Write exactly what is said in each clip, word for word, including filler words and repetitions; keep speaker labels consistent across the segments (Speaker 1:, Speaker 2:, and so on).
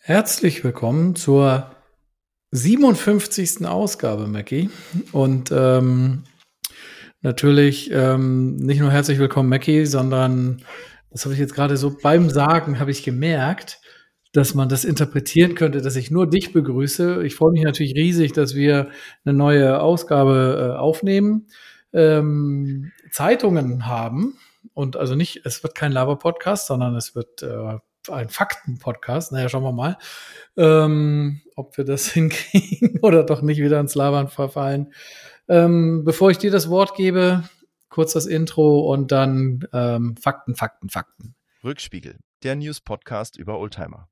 Speaker 1: Herzlich willkommen zur siebenundfünfzigsten Ausgabe, Mackie. Und ähm, natürlich ähm, nicht nur herzlich willkommen, Mackie, sondern, das habe ich jetzt gerade so beim Sagen, habe ich gemerkt, dass man das interpretieren könnte, dass ich nur dich begrüße. Ich freue mich natürlich riesig, dass wir eine neue Ausgabe äh, aufnehmen, ähm, Zeitungen haben. Und also nicht, es wird kein Laber-Podcast, sondern es wird äh, ein Fakten-Podcast. Naja, schauen wir mal, ähm, ob wir das hinkriegen oder doch nicht wieder ins Labern verfallen. Ähm, bevor ich dir das Wort gebe, kurz das Intro und dann ähm, Fakten, Fakten, Fakten.
Speaker 2: Rückspiegel, der News-Podcast über Oldtimer.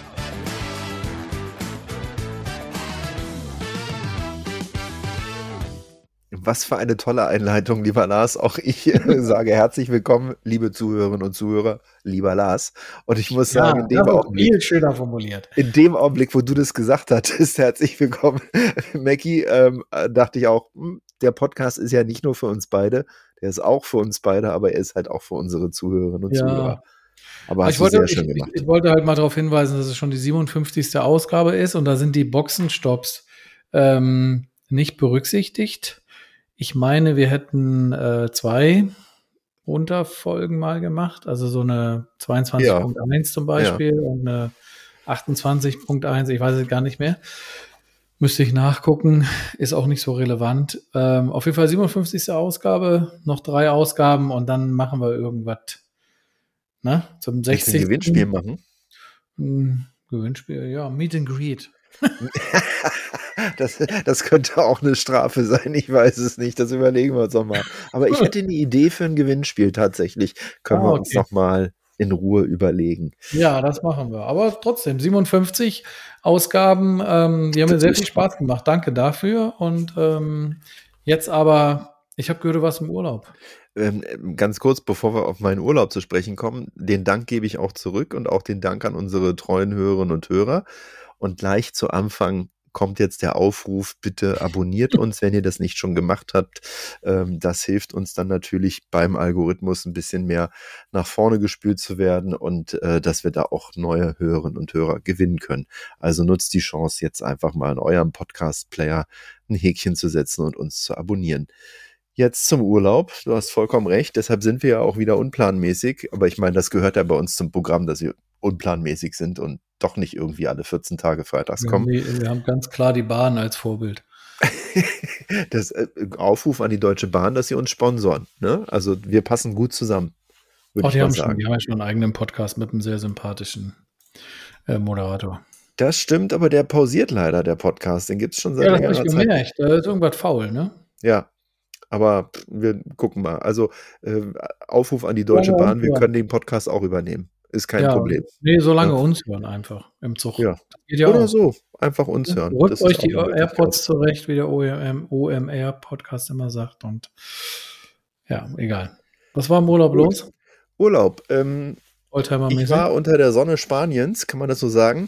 Speaker 3: Was für eine tolle Einleitung, lieber Lars. Auch ich sage herzlich willkommen, liebe Zuhörerinnen und Zuhörer, lieber Lars. Und ich muss
Speaker 1: Ja,
Speaker 3: sagen, in dem,
Speaker 1: das ist
Speaker 3: Augenblick,
Speaker 1: viel schöner formuliert.
Speaker 3: in dem Augenblick, wo du das gesagt hattest, herzlich willkommen, Mackie, ähm, dachte ich auch, hm, der Podcast ist ja nicht nur für uns beide, der ist auch für uns beide, aber er ist halt auch für unsere Zuhörerinnen und
Speaker 1: Ja.
Speaker 3: Zuhörer. Aber
Speaker 1: Aber
Speaker 3: hast
Speaker 1: ich
Speaker 3: du
Speaker 1: wollte,
Speaker 3: sehr
Speaker 1: ich,
Speaker 3: schön
Speaker 1: ich,
Speaker 3: gemacht.
Speaker 1: ich wollte halt mal darauf hinweisen, dass es schon die siebenundfünfzigste Ausgabe ist und da sind die Boxenstopps ähm, nicht berücksichtigt. Ich meine, wir hätten äh, zwei Unterfolgen mal gemacht, also so eine zweiundzwanzig Punkt eins zum Beispiel und eine achtundzwanzig Punkt eins, ich weiß es gar nicht mehr. Müsste ich nachgucken, ist auch nicht so relevant. Ähm, auf jeden Fall siebenundfünfzigste Ausgabe, noch drei Ausgaben und dann machen wir irgendwas. Ne? Zum
Speaker 3: Willst du ein
Speaker 1: sechzigsten
Speaker 3: Gewinnspiel machen?
Speaker 1: Hm, Gewinnspiel, ja, Meet and Greet.
Speaker 3: Das, das könnte auch eine Strafe sein, ich weiß es nicht, das überlegen wir uns noch mal. Aber ich hätte eine Idee für ein Gewinnspiel tatsächlich, können
Speaker 1: Ah,
Speaker 3: wir uns
Speaker 1: okay.
Speaker 3: noch mal in Ruhe überlegen.
Speaker 1: Ja, das machen wir. Aber trotzdem, siebenundfünfzig Ausgaben, ähm, die haben mir sehr viel Spaß gemacht. Danke dafür. Und ähm, jetzt aber, ich habe gehört, du warst im Urlaub.
Speaker 3: Ähm, ganz kurz, bevor wir auf meinen Urlaub zu sprechen kommen, den Dank gebe ich auch zurück und auch den Dank an unsere treuen Hörerinnen und Hörer. Und gleich zu Anfang kommt jetzt der Aufruf, bitte abonniert uns, wenn ihr das nicht schon gemacht habt. Ähm, das hilft uns dann natürlich beim Algorithmus ein bisschen mehr nach vorne gespült zu werden und äh, dass wir da auch neue Hörerinnen und Hörer gewinnen können. Also nutzt die Chance, jetzt einfach mal in eurem Podcast-Player ein Häkchen zu setzen und uns zu abonnieren. Jetzt zum Urlaub. Du hast vollkommen recht. Deshalb sind wir ja auch wieder unplanmäßig. Aber ich meine, das gehört ja bei uns zum Programm, dass wir unplanmäßig sind und doch nicht irgendwie alle vierzehn Tage freitags
Speaker 1: Wir haben,
Speaker 3: kommen.
Speaker 1: die, wir haben ganz klar die Bahn als Vorbild.
Speaker 3: Das äh, Aufruf an die Deutsche Bahn, dass sie uns sponsoren. Ne? Also wir passen gut zusammen, würde
Speaker 1: Auch
Speaker 3: ich
Speaker 1: die
Speaker 3: mal
Speaker 1: haben, schon,
Speaker 3: sagen.
Speaker 1: die haben ja schon einen eigenen Podcast mit einem sehr sympathischen äh, Moderator.
Speaker 3: Das stimmt, aber der pausiert leider, der Podcast. Den gibt es schon seit
Speaker 1: Ja, das habe
Speaker 3: längerer
Speaker 1: ich
Speaker 3: Zeit.
Speaker 1: gemerkt. Da ist irgendwas faul, ne?
Speaker 3: Ja, aber pff, wir gucken mal. Also äh, Aufruf an die Deutsche
Speaker 1: Ja,
Speaker 3: Bahn, wir
Speaker 1: ja.
Speaker 3: können den Podcast auch übernehmen. Ist kein
Speaker 1: Ja,
Speaker 3: Problem.
Speaker 1: nee, solange
Speaker 3: Ja.
Speaker 1: uns hören einfach im Zug.
Speaker 3: Ja.
Speaker 1: Das geht ja
Speaker 3: Oder
Speaker 1: auch.
Speaker 3: so, einfach uns hören.
Speaker 1: Rückt
Speaker 3: Das
Speaker 1: euch
Speaker 3: ist auch
Speaker 1: die
Speaker 3: eine Möglichkeit.
Speaker 1: AirPods zurecht, wie der O M R-Podcast immer sagt. Und ja, egal. Was war im Urlaub
Speaker 3: Gut.
Speaker 1: los?
Speaker 3: Urlaub. Ähm, ich
Speaker 1: Oldtimer-mäßig?
Speaker 3: war unter der Sonne Spaniens, kann man das so sagen?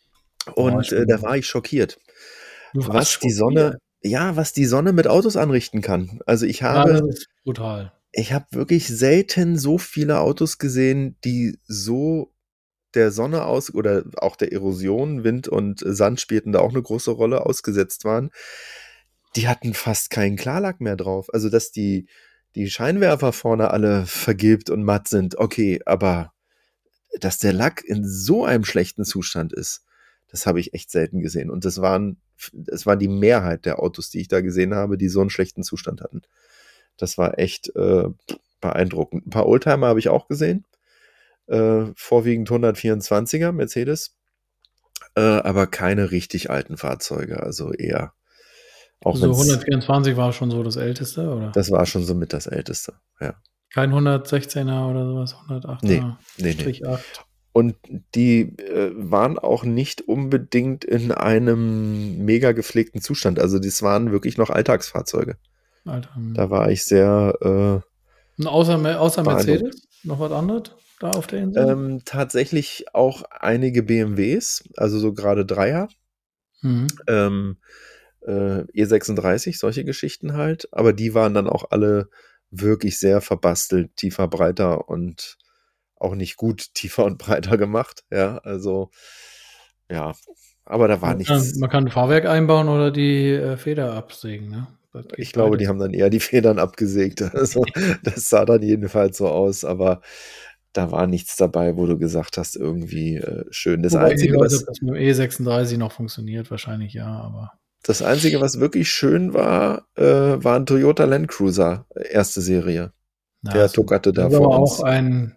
Speaker 3: Und äh, da war ich schockiert,
Speaker 1: Du warst
Speaker 3: was die
Speaker 1: schockiert.
Speaker 3: Sonne, ja, was die Sonne mit Autos anrichten kann. Also ich
Speaker 1: Ja,
Speaker 3: habe,
Speaker 1: das ist brutal.
Speaker 3: ich habe wirklich selten so viele Autos gesehen, die so der Sonne aus oder auch der Erosion, Wind und Sand spielten da auch eine große Rolle, ausgesetzt waren. Die hatten fast keinen Klarlack mehr drauf. Also dass die die Scheinwerfer vorne alle vergilbt und matt sind, okay, aber dass der Lack in so einem schlechten Zustand ist, das habe ich echt selten gesehen. Und das waren, das war die Mehrheit der Autos, die ich da gesehen habe, die so einen schlechten Zustand hatten. Das war echt äh, beeindruckend. Ein paar Oldtimer habe ich auch gesehen. Äh, vorwiegend hundertvierundzwanziger Mercedes. Äh, aber keine richtig alten Fahrzeuge. Also eher. Auch
Speaker 1: Also
Speaker 3: wenn's-
Speaker 1: hundertvierundzwanzig war schon so das Älteste, oder?
Speaker 3: Das war schon so mit das Älteste, ja.
Speaker 1: Kein hundertsechzehner oder sowas, hundertachter?
Speaker 3: Nee, nee, nee.
Speaker 1: Strich acht.
Speaker 3: Und die äh, waren auch nicht unbedingt in einem mega gepflegten Zustand. Also das waren wirklich noch Alltagsfahrzeuge.
Speaker 1: Alter.
Speaker 3: Da war ich sehr äh,
Speaker 1: Und außer, außer
Speaker 3: beeindruckt.
Speaker 1: Mercedes? Noch was anderes da auf der Insel?
Speaker 3: ähm, tatsächlich auch einige B M Ws, also so gerade Dreier,
Speaker 1: Mhm.
Speaker 3: ähm, äh, E sechsunddreißig, solche Geschichten halt. Aber die waren dann auch alle wirklich sehr verbastelt, tiefer, breiter und auch nicht gut tiefer und breiter gemacht. Ja, also Ja, aber da war
Speaker 1: Man
Speaker 3: nichts.
Speaker 1: kann, man kann ein Fahrwerk einbauen oder die äh, Feder absägen, ne? Das geht
Speaker 3: Ich glaube,
Speaker 1: beides.
Speaker 3: die haben dann eher die Federn abgesägt. Also, das sah dann jedenfalls so aus, aber da war nichts dabei, wo du gesagt hast, irgendwie äh, schön. Das
Speaker 1: Wobei ich nicht
Speaker 3: Einzige,
Speaker 1: weiß, ob
Speaker 3: was,
Speaker 1: das mit dem E sechsunddreißig noch funktioniert. Wahrscheinlich ja, aber
Speaker 3: das Einzige, was wirklich schön war, äh, war ein Toyota Land Cruiser, äh, erste Serie.
Speaker 1: na,
Speaker 3: Der
Speaker 1: das,
Speaker 3: tuckerte
Speaker 1: das
Speaker 3: da
Speaker 1: ist
Speaker 3: vor
Speaker 1: aber auch
Speaker 3: uns.
Speaker 1: ein,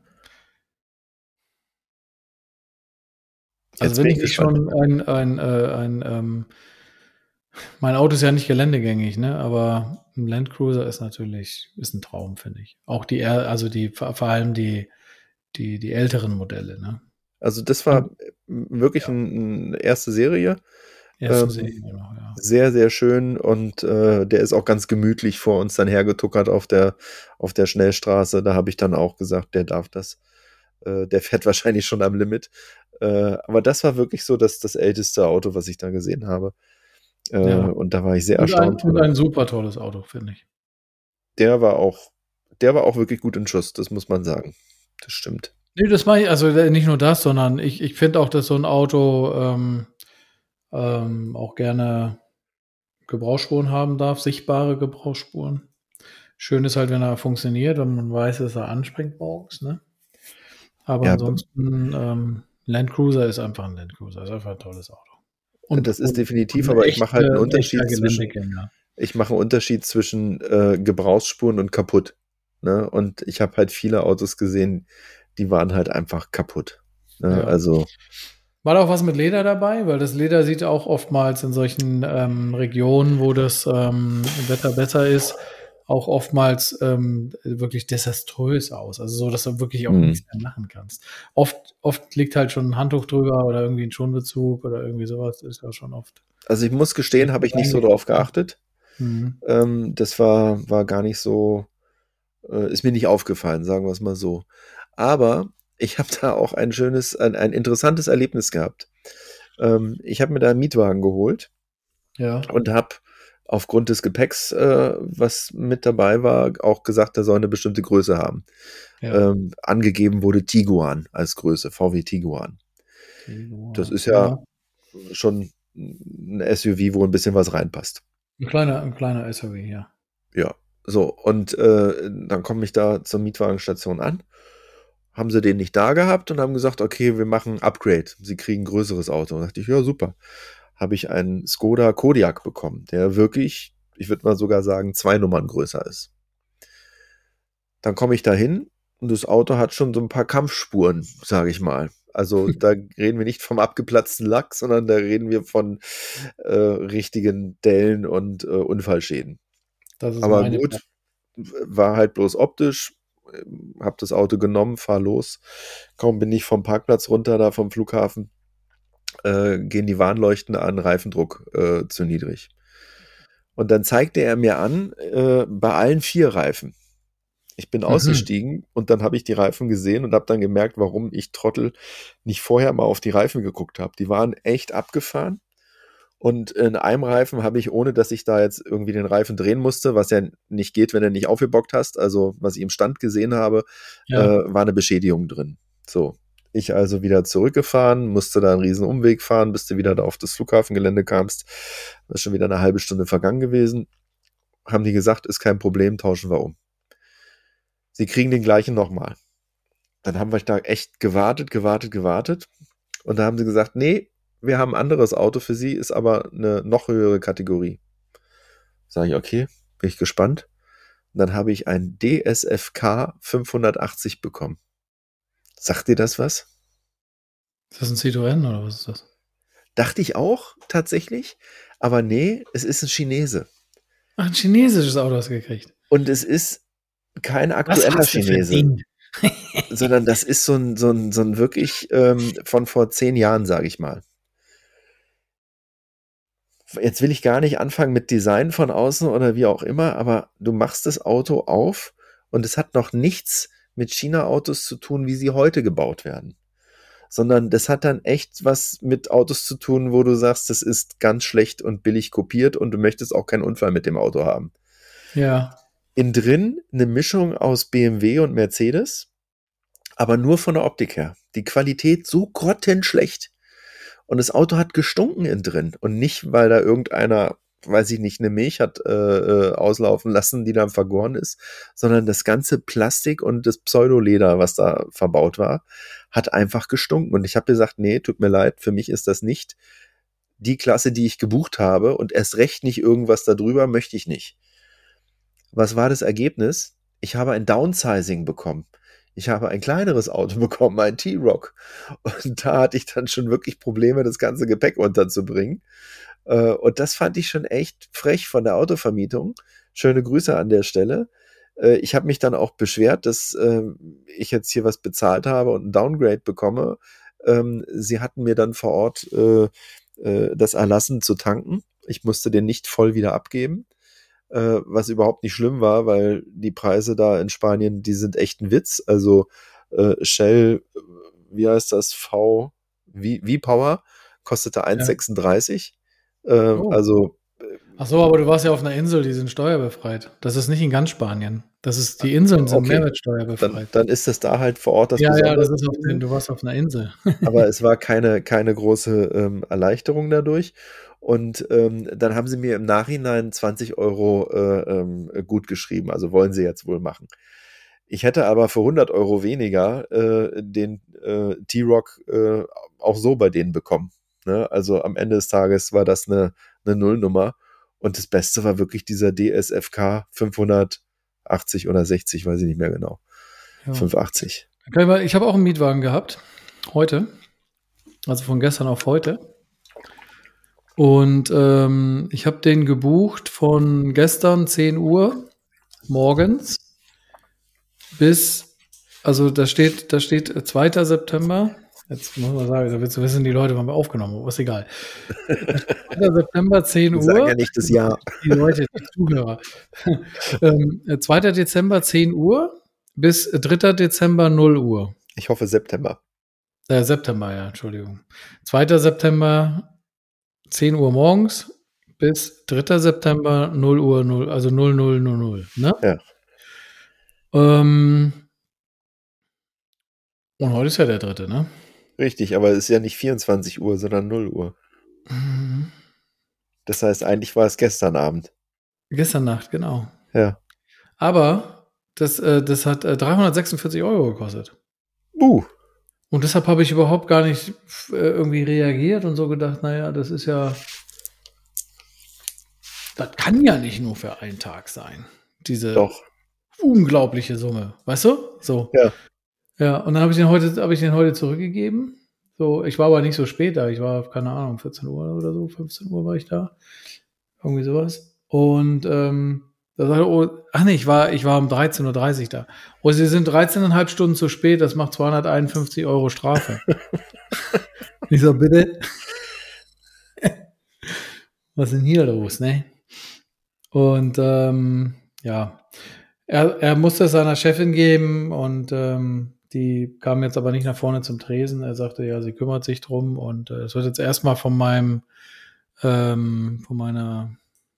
Speaker 1: also
Speaker 3: Jetzt
Speaker 1: wenn
Speaker 3: bin
Speaker 1: ich
Speaker 3: ich
Speaker 1: nicht
Speaker 3: gespannt.
Speaker 1: schon ein, ein, äh, ein ähm, mein Auto ist ja nicht geländegängig, ne? Aber ein Land Cruiser ist natürlich, ist ein Traum, finde ich. Auch die, er- also die, vor vor allem die, die, die älteren Modelle, ne?
Speaker 3: Also das war
Speaker 1: Und
Speaker 3: äh, wirklich
Speaker 1: ja,
Speaker 3: ein, eine erste Serie.
Speaker 1: erste
Speaker 3: Ähm,
Speaker 1: Serie noch, ja.
Speaker 3: sehr, sehr schön und äh, der ist auch ganz gemütlich vor uns dann hergetuckert auf der, auf der Schnellstraße. Da habe ich dann auch gesagt, der darf das. Äh, der fährt wahrscheinlich schon am Limit. Äh, aber das war wirklich so das, das älteste Auto, was ich da gesehen habe. Äh,
Speaker 1: Ja.
Speaker 3: und da war ich sehr
Speaker 1: Und ein,
Speaker 3: erstaunt
Speaker 1: und
Speaker 3: drüber.
Speaker 1: ein super tolles Auto, finde ich.
Speaker 3: Der war auch, der war auch wirklich gut in Schuss, das muss man sagen. Das stimmt.
Speaker 1: Nee, das mache ich, also äh, nicht nur das, sondern ich, ich finde auch, dass so ein Auto ähm, ähm, auch gerne Gebrauchsspuren haben darf, sichtbare Gebrauchsspuren. Schön ist halt, wenn er funktioniert und man weiß, dass er anspringt morgens, ne? Aber
Speaker 3: Ja,
Speaker 1: ansonsten, ähm, Land Cruiser ist einfach ein Land Cruiser, ist einfach ein tolles Auto. Und,
Speaker 3: das ist
Speaker 1: und,
Speaker 3: definitiv,
Speaker 1: und ein
Speaker 3: aber ich mache halt einen
Speaker 1: echte, echter
Speaker 3: Unterschied zwischen,
Speaker 1: Geländegänger.
Speaker 3: ich mache einen Unterschied zwischen äh, Gebrauchsspuren und kaputt. Ne? Und ich habe halt viele Autos gesehen, die waren halt einfach kaputt. Ne?
Speaker 1: Ja.
Speaker 3: Also,
Speaker 1: War da auch was mit Leder dabei? Weil das Leder sieht auch oftmals in solchen ähm, Regionen, wo das ähm, Wetter besser ist, auch oftmals ähm, wirklich desaströs aus. Also so, dass du wirklich auch
Speaker 3: mh.
Speaker 1: nichts mehr machen kannst. Oft, oft liegt halt schon ein Handtuch drüber oder irgendwie ein Schonbezug oder irgendwie sowas. Ist ja schon oft.
Speaker 3: Also ich muss gestehen, habe ich nicht so drauf geachtet.
Speaker 1: Mhm.
Speaker 3: Ähm, das war, war gar nicht so, äh, ist mir nicht aufgefallen, sagen wir es mal so. Aber ich habe da auch ein schönes, ein, ein interessantes Erlebnis gehabt. Ähm, ich habe mir da einen Mietwagen geholt
Speaker 1: Ja,
Speaker 3: und habe aufgrund des Gepäcks, äh, was mit dabei war, auch gesagt, der soll eine bestimmte Größe haben.
Speaker 1: ja.
Speaker 3: Ähm, angegeben wurde Tiguan als Größe, V W Tiguan. Das
Speaker 1: Tiguan.
Speaker 3: ist ja
Speaker 1: Ja.
Speaker 3: schon ein S U V, wo ein bisschen was reinpasst.
Speaker 1: Ein kleiner, ein kleiner S U V, ja.
Speaker 3: Ja, so, und äh, dann komme ich da zur Mietwagenstation an. Haben sie den nicht da gehabt und haben gesagt, okay, wir machen ein Upgrade. Sie kriegen ein größeres Auto. Und dachte ich, ja, super. Habe ich einen Skoda Kodiaq bekommen, der wirklich, ich würde mal sogar sagen, zwei Nummern größer ist. Dann komme ich da hin und das Auto hat schon so ein paar Kampfspuren, sage ich mal. Also da reden wir nicht vom abgeplatzten Lack, sondern da reden wir von äh, richtigen Dellen und äh, Unfallschäden.
Speaker 1: Das ist
Speaker 3: Aber
Speaker 1: meine.
Speaker 3: gut, war halt bloß optisch. Hab das Auto genommen, fahr los. Kaum bin ich vom Parkplatz runter, da vom Flughafen, äh, gehen die Warnleuchten an, Reifendruck äh, zu niedrig. Und dann zeigte er mir an, äh, bei allen vier Reifen. Ich bin
Speaker 1: Mhm.
Speaker 3: ausgestiegen und dann habe ich die Reifen gesehen und habe dann gemerkt, warum ich Trottel nicht vorher mal auf die Reifen geguckt habe. Die waren echt abgefahren. Und in einem Reifen habe ich, ohne dass ich da jetzt irgendwie den Reifen drehen musste, was ja nicht geht, wenn du nicht aufgebockt hast, also was ich im Stand gesehen habe,
Speaker 1: Ja.
Speaker 3: äh, war eine Beschädigung drin. So, ich also wieder zurückgefahren, musste da einen riesen Umweg fahren, bis du wieder da auf das Flughafengelände kamst. Das ist schon wieder eine halbe Stunde vergangen gewesen. Haben die gesagt, ist kein Problem, tauschen wir um. Sie kriegen den gleichen nochmal. Dann haben wir da echt gewartet, gewartet, gewartet. Und da haben sie gesagt, nee, wir haben ein anderes Auto für Sie, ist aber eine noch höhere Kategorie. Sage ich, okay, bin ich gespannt. Und dann habe ich ein D S F K fünfhundertachtzig bekommen. Sagt dir das was?
Speaker 1: Ist das ein Citroën oder was ist das?
Speaker 3: Dachte ich auch, tatsächlich. Aber nee, es ist ein Chinese.
Speaker 1: Ach, ein chinesisches Auto hast du gekriegt.
Speaker 3: Und es ist kein
Speaker 1: Was
Speaker 3: aktueller
Speaker 1: hast du
Speaker 3: Chinese,
Speaker 1: verdient?
Speaker 3: sondern das ist so ein, so ein, so ein wirklich ähm, von vor zehn Jahren, sage ich mal. Jetzt will ich gar nicht anfangen mit Design von außen oder wie auch immer, aber du machst das Auto auf und es hat noch nichts mit China-Autos zu tun, wie sie heute gebaut werden. Sondern das hat dann echt was mit Autos zu tun, wo du sagst, das ist ganz schlecht und billig kopiert und du möchtest auch keinen Unfall mit dem Auto haben.
Speaker 1: Ja.
Speaker 3: Innen drin eine Mischung aus B M W und Mercedes, aber nur von der Optik her. Die Qualität so grottenschlecht. und das Auto hat gestunken innen drin und nicht, weil da irgendeiner, weiß ich nicht, eine Milch hat äh, äh, auslaufen lassen, die dann vergoren ist, sondern das ganze Plastik und das Pseudoleder, was da verbaut war, hat einfach gestunken. Und ich habe gesagt, nee, tut mir leid, für mich ist das nicht die Klasse, die ich gebucht habe und erst recht nicht irgendwas darüber, möchte ich nicht. Was war das Ergebnis? Ich habe ein Downsizing bekommen. Ich habe ein kleineres Auto bekommen, ein T-Roc. Und da hatte ich dann schon wirklich Probleme, das ganze Gepäck unterzubringen. Und das fand ich schon echt frech von der Autovermietung. Schöne Grüße an der Stelle. Ich habe mich dann auch beschwert, dass ich jetzt hier was bezahlt habe und ein Downgrade bekomme. Sie hatten mir dann vor Ort das erlassen zu tanken. Ich musste den nicht voll wieder abgeben, was überhaupt nicht schlimm war, weil die Preise da in Spanien, die sind echt ein Witz. Also Shell, wie heißt das, V, V-Power, kostete eins Komma sechsunddreißig. Ähm,
Speaker 1: Oh.
Speaker 3: Also,
Speaker 1: Ach so, aber du warst ja auf einer Insel, die sind steuerbefreit. Das ist nicht in ganz Spanien. Das ist, die Inseln sind
Speaker 3: okay,
Speaker 1: mehrwertsteuerbefreit.
Speaker 3: dann, dann ist es da halt vor Ort das
Speaker 1: ja, ja,
Speaker 3: Besondere
Speaker 1: das ist auf
Speaker 3: gewesen.
Speaker 1: den, du warst auf einer Insel.
Speaker 3: Aber es war keine, keine große ähm, Erleichterung dadurch. Und ähm, dann haben sie mir im Nachhinein zwanzig Euro äh, ähm, gut geschrieben. Also wollen sie jetzt wohl machen. Ich hätte aber für hundert Euro weniger äh, den äh, T-Roc äh, auch so bei denen bekommen. Ne? Also am Ende des Tages war das eine, eine Nullnummer. Und das Beste war wirklich dieser D S F K fünfhundertachtzig oder sechzig, weiß ich nicht mehr genau.
Speaker 1: Ja.
Speaker 3: fünfhundertachtzig.
Speaker 1: Ich habe auch einen Mietwagen gehabt, heute. Also von gestern auf heute. Und ähm, ich habe den gebucht von gestern zehn Uhr morgens bis, also da steht, da steht zweiter September. Jetzt muss man sagen, da willst du wissen, die Leute haben wir aufgenommen, aber ist egal. zweiter September, zehn
Speaker 3: Wir sagen
Speaker 1: Uhr.
Speaker 3: ja nicht das Jahr.
Speaker 1: Die Leute, die Zuhörer. ähm, zweiter Dezember, zehn Uhr bis dritter Dezember, null Uhr.
Speaker 3: Ich hoffe September.
Speaker 1: Äh, September, ja, Entschuldigung. zweiter September, zehn Uhr morgens bis dritter September, null Uhr, null, also null null null null. Ne?
Speaker 3: Ja.
Speaker 1: Ähm, und heute ist ja der dritte, ne?
Speaker 3: Richtig, aber es ist ja nicht vierundzwanzig Uhr, sondern null Uhr.
Speaker 1: Mhm.
Speaker 3: Das heißt, eigentlich war es gestern Abend.
Speaker 1: Gestern Nacht, genau.
Speaker 3: Ja.
Speaker 1: Aber das, äh, das hat äh, dreihundertsechsundvierzig Euro gekostet.
Speaker 3: Uh.
Speaker 1: Und deshalb habe ich überhaupt gar nicht äh, irgendwie reagiert und so gedacht, naja, das ist ja, das kann ja nicht nur für einen Tag sein. Diese
Speaker 3: Doch.
Speaker 1: unglaubliche Summe. Weißt du? So.
Speaker 3: Ja.
Speaker 1: Ja, und dann habe ich den heute, habe ich den heute zurückgegeben. So, ich war aber nicht so spät da. Ich war, keine Ahnung, vierzehn Uhr oder so, fünfzehn Uhr war ich da. Irgendwie sowas. Und ähm, da sagte, oh, ach nee, ich war, ich war um dreizehn Uhr dreißig da. Oh, Sie sind dreizehn Komma fünf Stunden zu spät, das macht zweihunderteinundfünfzig Euro Strafe. Ich so, bitte? Was ist denn hier los, ne? Und ähm, ja, er, er musste es seiner Chefin geben und ähm, die kam jetzt aber nicht nach vorne zum Tresen. Er sagte, ja, sie kümmert sich drum und äh, es wird jetzt erstmal von meinem, ähm, von meiner,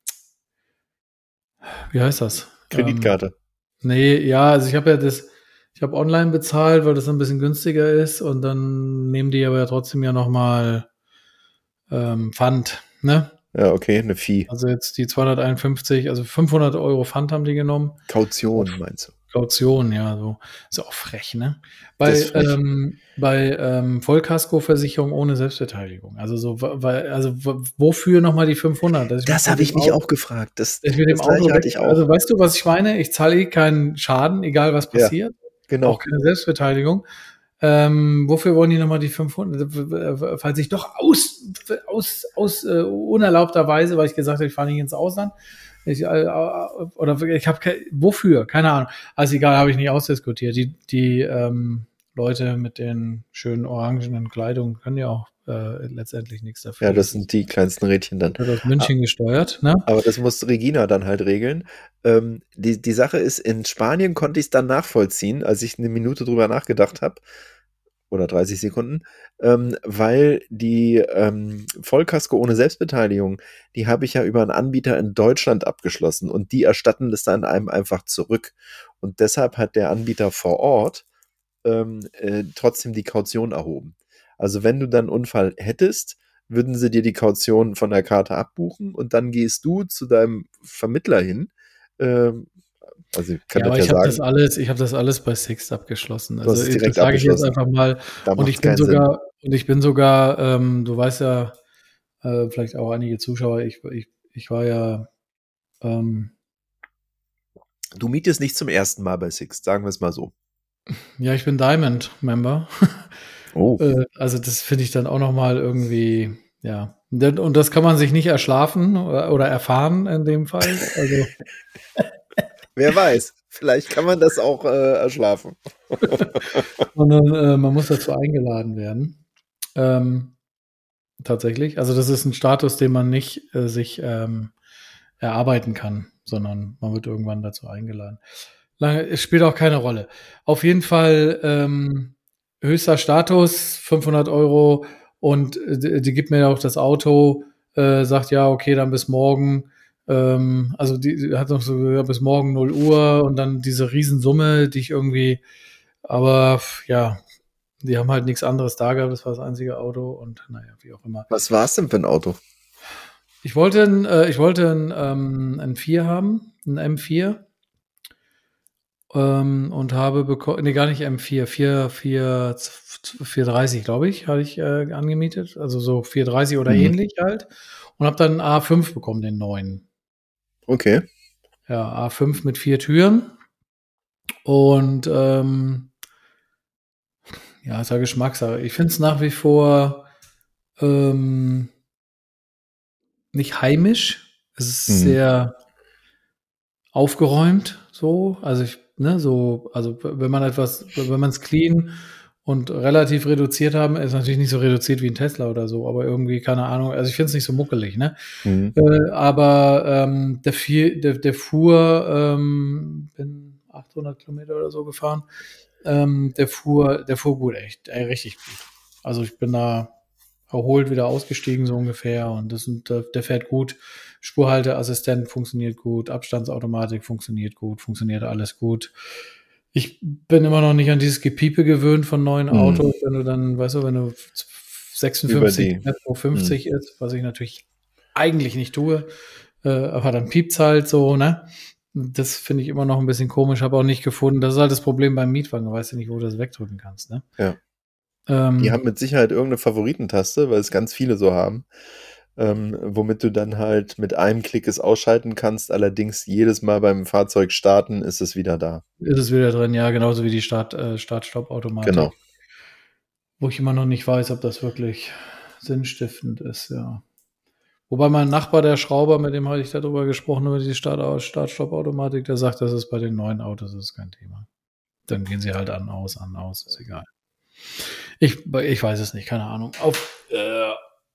Speaker 1: wie heißt das?
Speaker 3: Kreditkarte.
Speaker 1: Ähm, nee, ja, also ich habe ja das, ich habe online bezahlt, weil das ein bisschen günstiger ist und dann nehmen die aber ja trotzdem ja nochmal ähm, Pfand, ne?
Speaker 3: Ja, okay, eine Fee.
Speaker 1: Also jetzt die zweihunderteinundfünfzig, also fünfhundert Euro Pfand haben die genommen.
Speaker 3: Kaution, meinst du?
Speaker 1: Kaution, ja, so. Ist auch frech, ne? Bei,
Speaker 3: Das ist frech.
Speaker 1: ähm, bei ähm, Vollkaskoversicherung ohne Selbstbeteiligung. Also so, weil, also wofür nochmal die fünfhundert? Dass
Speaker 3: Das
Speaker 1: mit
Speaker 3: habe ich
Speaker 1: dem
Speaker 3: mich
Speaker 1: Auto-
Speaker 3: auch gefragt. Das,
Speaker 1: dass ich mit dem
Speaker 3: das gleiche
Speaker 1: Auto
Speaker 3: hatte
Speaker 1: weg,
Speaker 3: ich auch.
Speaker 1: also weißt du, was ich meine? Ich zahle eh keinen Schaden, egal was
Speaker 3: Ja.
Speaker 1: passiert.
Speaker 3: Genau.
Speaker 1: Auch keine Selbstbeteiligung. Ähm, wofür wollen die nochmal die fünfhundert? Falls ich doch aus, aus, aus äh, unerlaubterweise, weil ich gesagt habe, ich fahre nicht ins Ausland. Ich, äh, oder ich habe ke- wofür? Keine Ahnung. Also egal, habe ich nicht ausdiskutiert. Die, die ähm, Leute mit den schönen orangenen Kleidungen können ja auch äh, letztendlich nichts dafür.
Speaker 3: Ja, das sind die kleinsten Rädchen dann.
Speaker 1: wird aus München gesteuert, ne?
Speaker 3: Aber das muss Regina dann halt regeln. Ähm, die, die Sache ist, in Spanien konnte ich es dann nachvollziehen, als ich eine Minute drüber nachgedacht habe, oder dreißig Sekunden, ähm, weil die ähm, Vollkasko ohne Selbstbeteiligung, die habe ich ja über einen Anbieter in Deutschland abgeschlossen und die erstatten das dann einem einfach zurück. Und deshalb hat der Anbieter vor Ort ähm, äh, trotzdem die Kaution erhoben. Also wenn du dann einen Unfall hättest würden sie dir die Kaution von der Karte abbuchen und dann gehst du zu deinem Vermittler hin. Ähm, also ich kann
Speaker 1: Ja, aber
Speaker 3: das
Speaker 1: ich
Speaker 3: ja
Speaker 1: habe das
Speaker 3: sagen,
Speaker 1: alles, ich habe das alles bei Sixt abgeschlossen.
Speaker 3: du hast
Speaker 1: Also
Speaker 3: es
Speaker 1: ich- das
Speaker 3: direkt
Speaker 1: sage ich jetzt
Speaker 3: abgeschlossen.
Speaker 1: einfach mal.
Speaker 3: Da
Speaker 1: Und
Speaker 3: macht
Speaker 1: ich
Speaker 3: es
Speaker 1: bin
Speaker 3: keinen Sinn.
Speaker 1: sogar, und ich bin sogar, ähm, du weißt ja, äh, vielleicht auch einige Zuschauer, ich, ich, ich war ja, ähm,
Speaker 3: Du mietest nicht zum ersten Mal bei Sixt, sagen wir es mal so.
Speaker 1: ja, ich bin Diamond-Member.
Speaker 3: Oh.
Speaker 1: Äh, also das finde ich dann auch nochmal irgendwie, ja. Und und das kann man sich nicht erschlafen oder, oder erfahren in dem Fall. Also,
Speaker 3: Wer weiß, vielleicht kann man das auch äh, erschlafen.
Speaker 1: sondern äh, man muss dazu eingeladen werden. Ähm, tatsächlich. Also das ist ein Status, den man nicht äh, sich ähm, erarbeiten kann, sondern man wird irgendwann dazu eingeladen. Lange, es spielt auch keine Rolle. Auf jeden Fall ähm, höchster Status, fünfhundert Euro und äh, die, die gibt mir auch das Auto, äh, sagt ja, okay, dann bis morgen. Ähm, also die, die hat noch so ja, bis morgen null Uhr und dann diese Riesensumme, die ich irgendwie, aber ja, die haben halt nichts anderes da gehabt, das war das einzige Auto und naja, wie auch immer.
Speaker 3: Was war es denn für ein Auto?
Speaker 1: Ich wollte ein, äh, ich wollte ein, ähm, ein vier haben, ein M vier. Ähm, und habe bekommen, nee, gar nicht M vier, vier, vier, vierhundertdreißig, glaube ich, hatte ich äh, angemietet. Also so vierhundertdreißig oder
Speaker 3: Mhm.
Speaker 1: ähnlich halt. Und habe dann einen A fünf bekommen, den neuen.
Speaker 3: Okay.
Speaker 1: Ja, A fünf mit vier Türen. Und ähm, ja, ist ja Geschmackssache. Ich finde es nach wie vor ähm, nicht heimisch. Es ist
Speaker 3: Mhm.
Speaker 1: sehr aufgeräumt, so. Also ich, ne, so, also wenn man etwas, wenn man es clean und relativ reduziert haben, ist natürlich nicht so reduziert wie ein Tesla oder so, aber irgendwie, keine Ahnung, also ich finde es nicht so muckelig, ne?
Speaker 3: Mhm.
Speaker 1: Äh, aber ähm, der, viel, der, der fuhr, ähm, bin achthundert Kilometer oder so gefahren, ähm, der fuhr, der fuhr gut, echt, ey, richtig gut. Also ich bin da erholt wieder ausgestiegen, so ungefähr, und das sind, der, der fährt gut. Spurhalteassistent funktioniert gut, Abstandsautomatik funktioniert gut, funktioniert alles gut. Ich bin immer noch nicht an dieses Gepiepe gewöhnt von neuen
Speaker 3: Mhm.
Speaker 1: Autos, wenn du dann, weißt du, wenn du sechsundfünfzig,
Speaker 3: Über die.
Speaker 1: netto fünfzig ist, was ich natürlich eigentlich nicht tue, äh, aber dann piept's halt so, ne? Das finde ich immer noch ein bisschen komisch, habe auch nicht gefunden. Das ist halt das Problem beim Mietwagen, du weißt ja nicht, wo du das wegdrücken kannst, ne?
Speaker 3: Ja.
Speaker 1: Ähm,
Speaker 3: Die haben mit Sicherheit irgendeine Favoritentaste, weil es ganz viele so haben, ähm, womit du dann halt mit einem Klick es ausschalten kannst. Allerdings jedes Mal beim Fahrzeug starten ist es wieder da.
Speaker 1: ist es wieder drin, ja, genauso wie die Start, äh, Start-Stopp-Automatik.
Speaker 3: Genau.
Speaker 1: Wo ich immer noch nicht weiß, ob das wirklich sinnstiftend ist, ja. Wobei mein Nachbar, der Schrauber, mit dem hatte ich darüber gesprochen, über die Start- Start-Stopp-Automatik, der sagt, das ist bei den neuen Autos das ist kein Thema. Dann gehen sie halt an, aus, an, aus, ist egal. Ich, ich weiß es nicht, keine Ahnung. Auf, äh,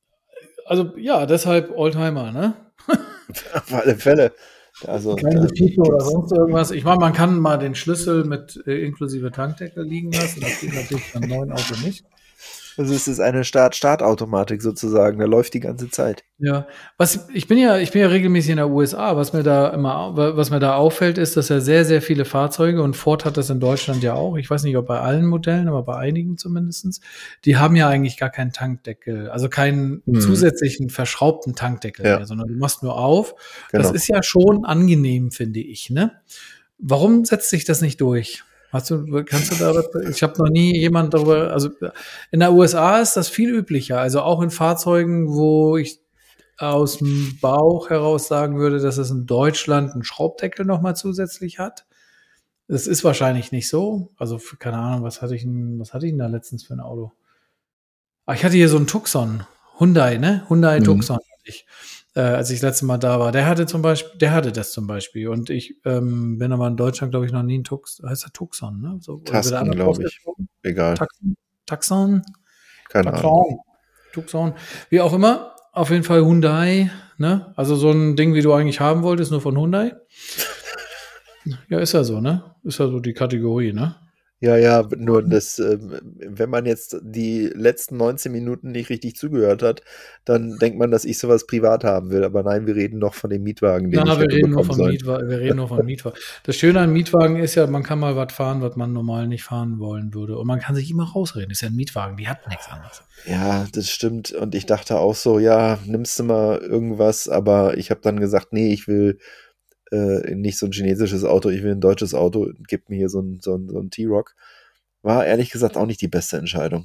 Speaker 1: also ja, deshalb Oldtimer, ne?
Speaker 3: Auf alle Fälle. Also,
Speaker 1: Keine
Speaker 3: da
Speaker 1: Geschichte oder
Speaker 3: gibt's-
Speaker 1: sonst irgendwas. Ich meine, man kann mal den Schlüssel mit äh, inklusive Tankdeckel liegen lassen. Das geht natürlich beim neuen Auto nicht.
Speaker 3: Also es ist eine Start-Start-Automatik sozusagen, da läuft die ganze Zeit.
Speaker 1: Ja, was ich bin ja, ich bin ja regelmäßig in der U S A. Was mir da immer, was mir da auffällt, ist, dass ja sehr, sehr viele Fahrzeuge, und Ford hat das in Deutschland ja auch. Ich weiß nicht, ob bei allen Modellen, aber bei einigen zumindestens. Die haben ja eigentlich gar keinen Tankdeckel, also keinen
Speaker 3: Mhm.
Speaker 1: zusätzlichen verschraubten Tankdeckel
Speaker 3: Ja.
Speaker 1: mehr, sondern du machst nur auf.
Speaker 3: Genau.
Speaker 1: Das ist ja schon angenehm, finde ich. Ne? Warum setzt sich das nicht durch? Hast du, kannst du da, ich habe noch nie jemand darüber, also in der U S A ist das viel üblicher, also auch in Fahrzeugen, wo ich aus dem Bauch heraus sagen würde, dass es in Deutschland einen Schraubdeckel nochmal zusätzlich hat. Das ist wahrscheinlich nicht so. Also, für, keine Ahnung, was hatte ich denn, was hatte ich denn da letztens für ein Auto? Ah, ich hatte hier so einen Tucson. Hyundai, ne? Hyundai
Speaker 3: Mhm.
Speaker 1: Tucson hatte ich, äh, als ich das letzte Mal da war. Der hatte zum Beispiel, der hatte das zum Beispiel. Und ich ähm, bin aber in Deutschland, glaube ich, noch nie ein Tucson, heißt der Tucson, ne? So, oder wird der
Speaker 3: Tasten,
Speaker 1: anders
Speaker 3: glaube ich.
Speaker 1: ausgesprochen?
Speaker 3: Egal.
Speaker 1: Taxon? Taxon?
Speaker 3: Keine Ahnung.
Speaker 1: Tucson. Tucson. Wie auch immer. Auf jeden Fall Hyundai, ne? Also so ein Ding, wie du eigentlich haben wolltest, nur von Hyundai. Ja, ist ja so, ne? Ist ja so die Kategorie, ne?
Speaker 3: Ja, ja, nur das, ähm, wenn man jetzt die letzten neunzehn Minuten nicht richtig zugehört hat, dann denkt man, dass ich sowas privat haben will. Aber nein, wir reden noch von dem Mietwagen, den
Speaker 1: Na,
Speaker 3: ich
Speaker 1: wir
Speaker 3: hätte
Speaker 1: reden nur
Speaker 3: bekommen
Speaker 1: von
Speaker 3: sollen.
Speaker 1: Mietwagen. Wir reden nur von Mietwagen. Das Schöne an Mietwagen ist ja, man kann mal was fahren, was man normal nicht fahren wollen würde. Und man kann sich immer rausreden. Ist ja ein Mietwagen, die hat nichts anderes.
Speaker 3: Ja, das stimmt. Und ich dachte auch so, ja, nimmst du mal irgendwas, aber ich habe dann gesagt, nee, ich will äh, nicht so ein chinesisches Auto, ich will ein deutsches Auto, gib mir hier so ein, so ein, so ein T-Roc. War ehrlich gesagt auch nicht die beste Entscheidung.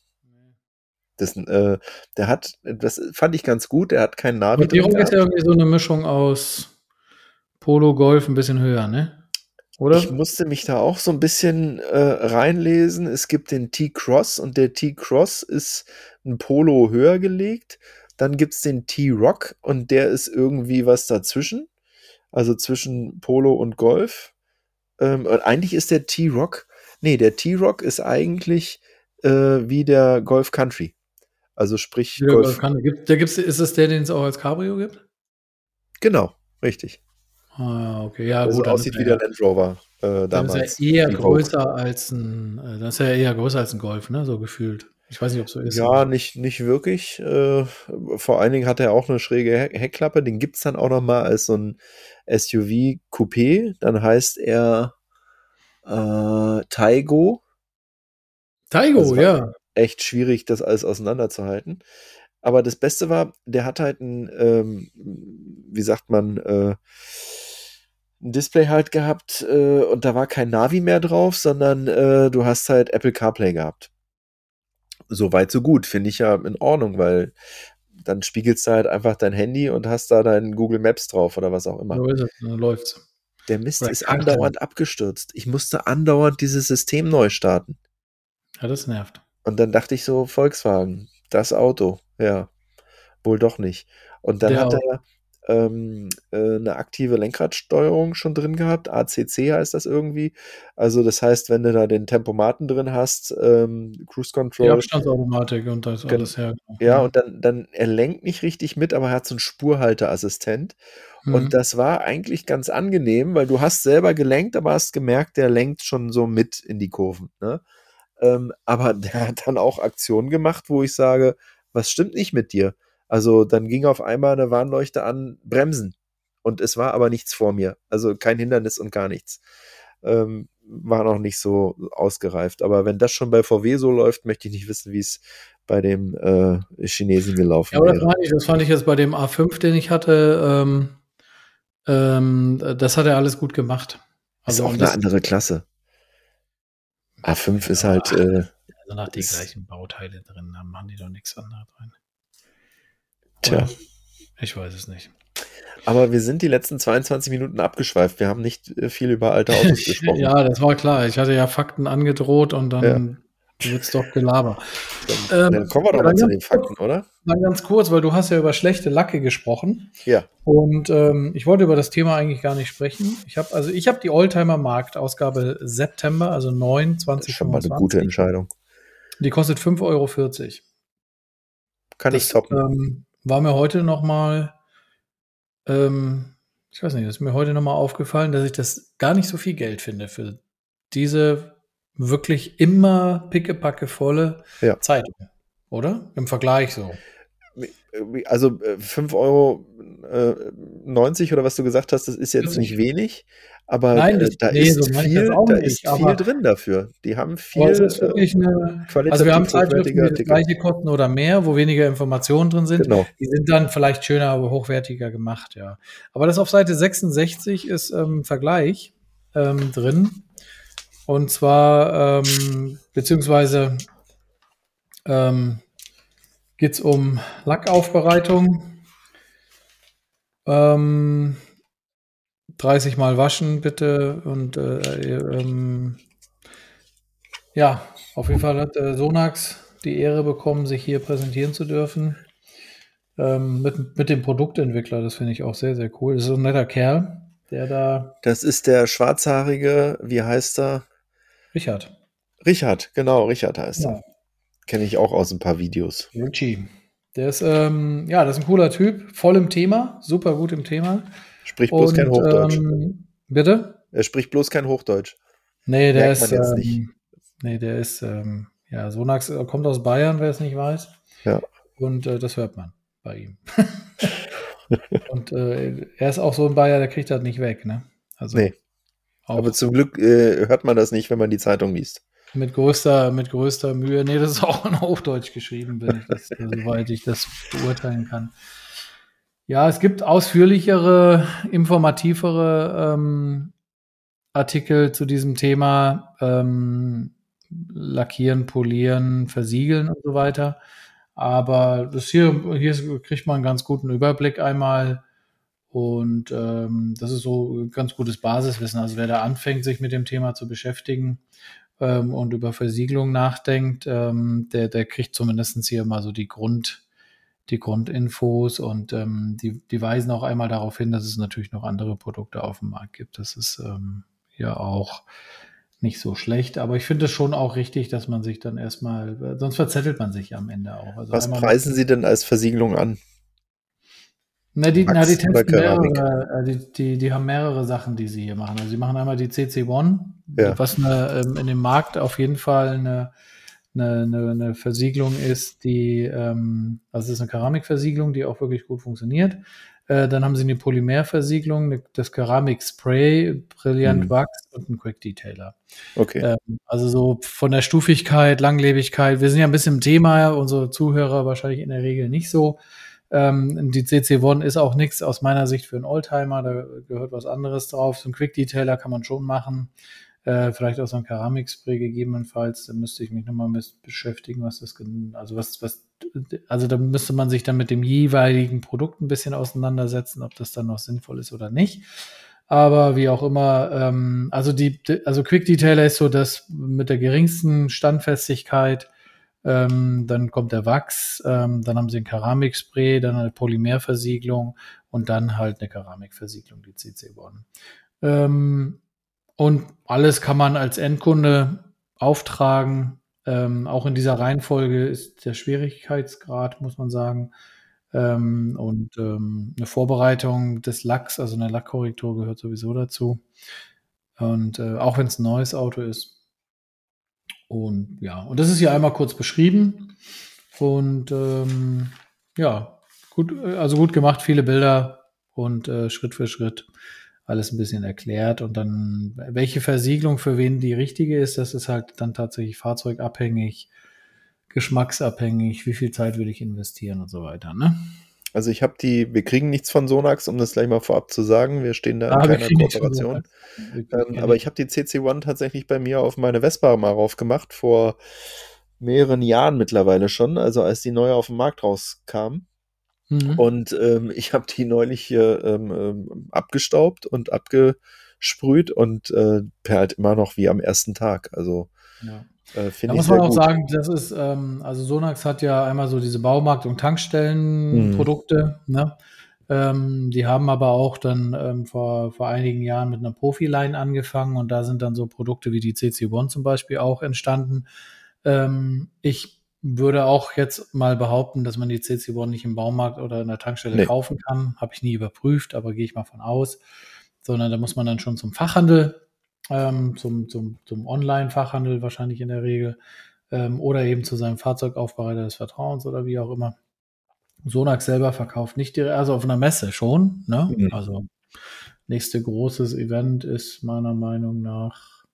Speaker 3: Das, äh, der hat, das fand ich ganz gut, der hat kein Navi
Speaker 1: Und die
Speaker 3: drin
Speaker 1: Rock ist ja
Speaker 3: gehabt.
Speaker 1: irgendwie so eine Mischung aus Polo, Golf, ein bisschen höher, ne? Oder?
Speaker 3: Ich musste mich da auch so ein bisschen äh, reinlesen. Es gibt den T-Cross und der T-Cross ist ein Polo höher gelegt. Dann gibt's den T-Rock und der ist irgendwie was dazwischen. Also zwischen Polo und Golf. Ähm, und eigentlich ist der T-Rock, nee, der T-Rock ist eigentlich äh, wie der Golf Country. Also sprich
Speaker 1: Wieder Golf
Speaker 3: Golf,
Speaker 1: kann. Gibt, da gibt's, ist es der, den es auch als Cabrio gibt?
Speaker 3: genau, richtig.
Speaker 1: Ah, okay. Ja,
Speaker 3: Der so
Speaker 1: gut, dann ist
Speaker 3: aussieht
Speaker 1: er
Speaker 3: wie der
Speaker 1: ja,
Speaker 3: Land Rover äh,
Speaker 1: dann ist er
Speaker 3: damals.
Speaker 1: eher
Speaker 3: Die Vogue.
Speaker 1: größer als ein, äh, dann ist er eher größer als ein Golf, ne? So gefühlt. Ich weiß nicht, ob es so ist.
Speaker 3: Ja,
Speaker 1: aber-
Speaker 3: nicht, nicht wirklich. Äh, vor allen Dingen hat er auch eine schräge Heck Heckklappe. Den gibt's dann auch noch mal als so ein S U V-Coupé. Dann heißt er äh, Taigo.
Speaker 1: Taigo,
Speaker 3: Also war
Speaker 1: ja.
Speaker 3: echt schwierig, das alles auseinanderzuhalten. Aber das Beste war, der hat halt ein, ähm, wie sagt man, äh, ein Display halt gehabt äh, und da war kein Navi mehr drauf, sondern äh, du hast halt Apple CarPlay gehabt. So weit, so gut, finde ich ja in Ordnung, weil dann spiegelst du halt einfach dein Handy und hast da dein Google Maps drauf oder was auch immer.
Speaker 1: So ist es, dann läuft's.
Speaker 3: Der Mist
Speaker 1: Oder
Speaker 3: ist
Speaker 1: Karte.
Speaker 3: andauernd abgestürzt. Ich musste andauernd dieses System neu starten.
Speaker 1: Ja, das nervt.
Speaker 3: Und dann dachte ich so, Volkswagen, das Auto, ja, wohl doch nicht. Und dann
Speaker 1: Der
Speaker 3: hat
Speaker 1: auch.
Speaker 3: er ähm, äh, eine aktive Lenkradsteuerung schon drin gehabt, A C C heißt das irgendwie. Also das heißt, wenn du da den Tempomaten drin hast, ähm, Cruise
Speaker 1: Die
Speaker 3: Control,
Speaker 1: Abstandsautomatik und das
Speaker 3: Gen-
Speaker 1: alles her.
Speaker 3: ja, und dann, dann, er lenkt nicht richtig mit, aber er hat so einen Spurhalteassistent. Und
Speaker 1: Mhm.
Speaker 3: das war eigentlich ganz angenehm, weil du hast selber gelenkt, aber hast gemerkt, der lenkt schon so mit in die Kurven. Ne? Ähm, aber der hat dann auch Aktionen gemacht, wo ich sage, was stimmt nicht mit dir? Also dann ging auf einmal eine Warnleuchte an, bremsen. Und es war aber nichts vor mir. Also kein Hindernis und gar nichts. Ähm, war noch nicht so ausgereift. Aber wenn das schon bei V W so läuft, möchte ich nicht wissen, wie es bei dem äh, Chinesen gelaufen
Speaker 1: Ja, aber das
Speaker 3: wäre.
Speaker 1: fand ich, das fand ich jetzt bei dem A fünf, den ich hatte, ähm, ähm, das hat er alles gut gemacht.
Speaker 3: Ist
Speaker 1: Also,
Speaker 3: auch
Speaker 1: und
Speaker 3: eine
Speaker 1: das,
Speaker 3: andere Klasse. A fünf ist
Speaker 1: ja,
Speaker 3: halt, äh,
Speaker 1: also nach die
Speaker 3: ist-
Speaker 1: gleichen Bauteile drin, da machen die doch nichts anderes rein.
Speaker 3: tja.
Speaker 1: Oder? Ich weiß es nicht.
Speaker 3: Aber wir sind die letzten zweiundzwanzig Minuten abgeschweift. Wir haben nicht äh, viel über alte Autos gesprochen.
Speaker 1: Ja, das war klar. Ich hatte ja Fakten angedroht und dann wird's doch Gelaber.
Speaker 3: Dann,
Speaker 1: Ähm,
Speaker 3: dann kommen wir doch
Speaker 1: ja,
Speaker 3: mal
Speaker 1: dann
Speaker 3: zu
Speaker 1: ganz
Speaker 3: den Fakten, oder?
Speaker 1: Dann ganz kurz, weil du hast ja über schlechte Lacke gesprochen.
Speaker 3: Ja.
Speaker 1: Und ähm, ich wollte über das Thema eigentlich gar nicht sprechen. Ich habe also ich habe die Oldtimer Markt Ausgabe September, also neun
Speaker 3: Das ist
Speaker 1: zwanzig
Speaker 3: schon mal eine
Speaker 1: fünfundzwanzig.
Speaker 3: gute Entscheidung.
Speaker 1: Die kostet fünf Euro vierzig.
Speaker 3: Kann ich
Speaker 1: Das
Speaker 3: toppen.
Speaker 1: ähm, war mir heute noch mal, ähm, ich weiß nicht, das ist mir heute noch mal aufgefallen, dass ich das gar nicht so viel Geld finde für diese wirklich immer pickepacke volle
Speaker 3: Ja.
Speaker 1: Zeitung, oder? Im Vergleich so.
Speaker 3: Also äh, fünf Euro neunzig oder was du gesagt hast, das ist jetzt
Speaker 1: vierzig.
Speaker 3: nicht wenig, aber
Speaker 1: Nein,
Speaker 3: äh,
Speaker 1: das-
Speaker 3: da
Speaker 1: nee,
Speaker 3: ist
Speaker 1: so meine ich
Speaker 3: viel,
Speaker 1: das auch
Speaker 3: da
Speaker 1: nicht,
Speaker 3: ist
Speaker 1: aber-
Speaker 3: viel drin dafür. Die haben
Speaker 1: Aber es
Speaker 3: viel
Speaker 1: ist wirklich eine,
Speaker 3: qualitativ
Speaker 1: also wir haben Zeitschriften,
Speaker 3: hochwertige
Speaker 1: die das
Speaker 3: Artikel.
Speaker 1: gleiche kosten oder mehr, wo weniger Informationen drin sind.
Speaker 3: Genau.
Speaker 1: Die sind dann vielleicht schöner, aber hochwertiger gemacht, ja. Aber das auf Seite sechsundsechzig ist ähm, Vergleich ähm, drin. Und zwar, ähm, beziehungsweise ähm, geht es um Lackaufbereitung. Ähm, dreißig Mal waschen, bitte. Und äh, ähm, ja, auf jeden Fall hat äh, Sonax die Ehre bekommen, sich hier präsentieren zu dürfen. Ähm, mit, mit dem Produktentwickler, das finde ich auch sehr, sehr cool. Das ist so ein netter Kerl, der da,
Speaker 3: Das ist der schwarzhaarige, wie heißt er?
Speaker 1: Richard.
Speaker 3: Richard, genau, Richard heißt
Speaker 1: Ja.
Speaker 3: er. Kenne ich auch aus ein paar Videos.
Speaker 1: Richie. Der ist, ähm, ja, das ist ein cooler Typ, voll im Thema, super gut im Thema.
Speaker 3: Spricht bloß kein Hochdeutsch.
Speaker 1: Ähm, bitte?
Speaker 3: Er spricht bloß kein Hochdeutsch.
Speaker 1: Nee, der
Speaker 3: Merkt
Speaker 1: ist,
Speaker 3: man jetzt
Speaker 1: ähm,
Speaker 3: nicht.
Speaker 1: nee, der ist, ähm, ja, Sonax kommt aus Bayern, wer es nicht weiß.
Speaker 3: Ja.
Speaker 1: Und äh, das hört man bei ihm. Und äh, er ist auch so ein Bayer, der kriegt das nicht weg, ne? Also
Speaker 3: Nee.
Speaker 1: auch
Speaker 3: Aber zum Glück äh, hört man das nicht, wenn man die Zeitung liest.
Speaker 1: mit größter, mit größter Mühe. Nee, das ist auch in Hochdeutsch geschrieben, wenn ich das, äh, soweit ich das beurteilen kann. Ja, es gibt ausführlichere, informativere ähm, Artikel zu diesem Thema. Ähm, Lackieren, polieren, versiegeln und so weiter. Aber das hier, hier kriegt man einen ganz guten Überblick einmal. Und ähm, das ist so ein ganz gutes Basiswissen. Also wer da anfängt, sich mit dem Thema zu beschäftigen ähm, und über Versiegelung nachdenkt, ähm, der, der kriegt zumindest hier mal so die Grund, die Grundinfos und ähm, die, die weisen auch einmal darauf hin, dass es natürlich noch andere Produkte auf dem Markt gibt. Das ist ähm, ja auch nicht so schlecht, aber ich finde es schon auch richtig, dass man sich dann erstmal, sonst verzettelt man sich am Ende auch. Also
Speaker 3: Was
Speaker 1: einmal
Speaker 3: preisen Sie denn als Versiegelung an?
Speaker 1: Na, die, na, die
Speaker 3: Wachs oder
Speaker 1: testen
Speaker 3: Keramik?
Speaker 1: mehrere, äh, die, die, die haben mehrere Sachen, die sie hier machen. Also sie machen einmal die C C eins,
Speaker 3: Ja.
Speaker 1: was eine, ähm, in dem Markt auf jeden Fall eine, eine, eine, eine Versiegelung ist, die, ähm, also es ist eine Keramikversiegelung, die auch wirklich gut funktioniert. Äh, dann haben sie eine Polymerversiegelung, eine, das Keramik-Spray, Brilliant
Speaker 3: Mhm.
Speaker 1: Wachs und ein Quick Detailer.
Speaker 3: Okay.
Speaker 1: Ähm, also so von der Stufigkeit, Langlebigkeit, wir sind ja ein bisschen im Thema, unsere Zuhörer wahrscheinlich in der Regel nicht so. Ähm, die C C eins ist auch nichts aus meiner Sicht für einen Oldtimer, da gehört was anderes drauf. So ein Quick Detailer kann man schon machen, äh, vielleicht auch so ein Keramikspray gegebenenfalls. Da müsste ich mich nochmal mit beschäftigen, was das, also was, was, also da müsste man sich dann mit dem jeweiligen Produkt ein bisschen auseinandersetzen, ob das dann noch sinnvoll ist oder nicht. Aber wie auch immer, ähm, also die, also Quick Detailer ist so das mit der geringsten Standfestigkeit. Ähm, dann kommt der Wachs, ähm, dann haben sie ein Keramikspray, dann eine Polymerversiegelung und dann halt eine Keramikversiegelung, die C C eins. Ähm, und alles kann man als Endkunde auftragen. Ähm, auch in dieser Reihenfolge ist der Schwierigkeitsgrad, muss man sagen. Ähm, und ähm, eine Vorbereitung des Lacks, also eine Lackkorrektur gehört sowieso dazu. Und äh, auch wenn es ein neues Auto ist. Und ja, und das ist hier einmal kurz beschrieben. Und ähm, ja, gut, also gut gemacht, viele Bilder und äh, Schritt für Schritt alles ein bisschen erklärt. Und dann, welche Versiegelung für wen die richtige ist, das ist halt dann tatsächlich fahrzeugabhängig, geschmacksabhängig, wie viel Zeit will ich investieren und so weiter. Ne?
Speaker 3: Also ich habe die, wir kriegen nichts von Sonax, um das gleich mal vorab zu sagen. Wir stehen da in
Speaker 1: Ah, wir
Speaker 3: keiner
Speaker 1: kriegen nichts von
Speaker 3: Kooperation.
Speaker 1: Sonax. Wir- wir
Speaker 3: Ähm,
Speaker 1: kennen
Speaker 3: aber
Speaker 1: die.
Speaker 3: ich habe die C C eins tatsächlich bei mir auf meine Vespa mal raufgemacht, vor mehreren Jahren mittlerweile schon, also als die neu auf den Markt rauskam.
Speaker 1: Mhm.
Speaker 3: Und ähm, ich habe die neulich hier ähm, ähm, abgestaubt und abgesprüht und äh, halt immer noch wie am ersten Tag. Also
Speaker 1: Ja.
Speaker 3: äh,
Speaker 1: Da
Speaker 3: finde ich
Speaker 1: muss man
Speaker 3: sehr
Speaker 1: auch
Speaker 3: gut.
Speaker 1: sagen, das ist, ähm, also Sonax hat ja einmal so diese Baumarkt- und Tankstellenprodukte, ne? Ähm, die haben aber auch dann ähm, vor, vor einigen Jahren mit einer Profi-Line angefangen und da sind dann so Produkte wie die C C eins zum Beispiel auch entstanden. Ähm, ich würde auch jetzt mal behaupten, dass man die C C eins nicht im Baumarkt oder in der Tankstelle
Speaker 3: Nee.
Speaker 1: kaufen kann. Habe ich nie überprüft, aber gehe ich mal von aus. Sondern da muss man dann schon zum Fachhandel, ähm, zum, zum, zum Online-Fachhandel wahrscheinlich in der Regel, ähm, oder eben zu seinem Fahrzeugaufbereiter des Vertrauens oder wie auch immer. Sonax selber verkauft nicht direkt, also auf einer Messe schon, ne?
Speaker 3: Mhm.
Speaker 1: Also nächste großes Event ist meiner Meinung nach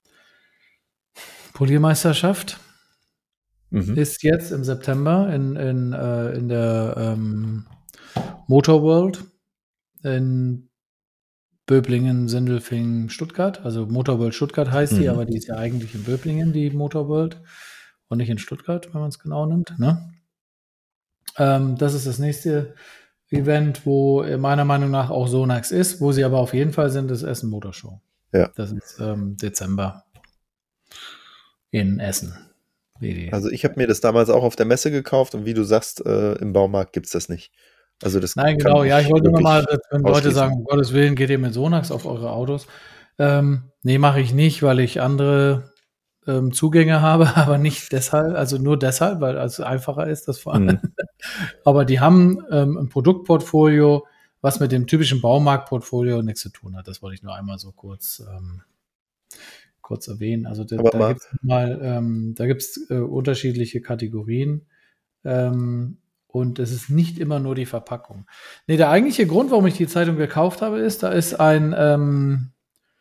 Speaker 1: Poliermeisterschaft.
Speaker 3: Mhm.
Speaker 1: Ist jetzt im September in, in, äh, in der ähm, Motor World in Böblingen, Sindelfingen, Stuttgart. Also Motor World Stuttgart heißt die,
Speaker 3: Mhm.
Speaker 1: aber die ist ja eigentlich in Böblingen, die Motor World. Und nicht in Stuttgart, wenn man es genau nimmt. Ne? Ähm, das ist das nächste Event, wo meiner Meinung nach auch Sonax ist. Wo sie aber auf jeden Fall sind, ist Essen Motor Show.
Speaker 3: Ja.
Speaker 1: Das ist ähm, Dezember in Essen. W D.
Speaker 3: Also ich habe mir das damals auch auf der Messe gekauft und wie du sagst, äh, im Baumarkt gibt's das nicht. Also das
Speaker 1: Nein,
Speaker 3: kann
Speaker 1: genau. Ja, ich wollte nur
Speaker 3: wirklich
Speaker 1: mal, wenn Leute
Speaker 3: ausschließen.
Speaker 1: sagen, um Gottes Willen, geht ihr mit Sonax auf eure Autos? Ähm, nee, mache ich nicht, weil ich andere ähm, Zugänge habe, aber nicht deshalb, also nur deshalb, weil es einfacher ist, das vor allem.
Speaker 3: Mhm.
Speaker 1: Aber die haben ähm, ein Produktportfolio, was mit dem typischen Baumarktportfolio nichts zu tun hat. Das wollte ich nur einmal so kurz, ähm, kurz erwähnen. Also da,
Speaker 3: Aber
Speaker 1: da
Speaker 3: mal-
Speaker 1: gibt es mal, ähm, da gibt's äh, unterschiedliche Kategorien. Ähm, und es ist nicht immer nur die Verpackung. Nee, der eigentliche Grund, warum ich die Zeitung gekauft habe, ist, da ist ein ähm,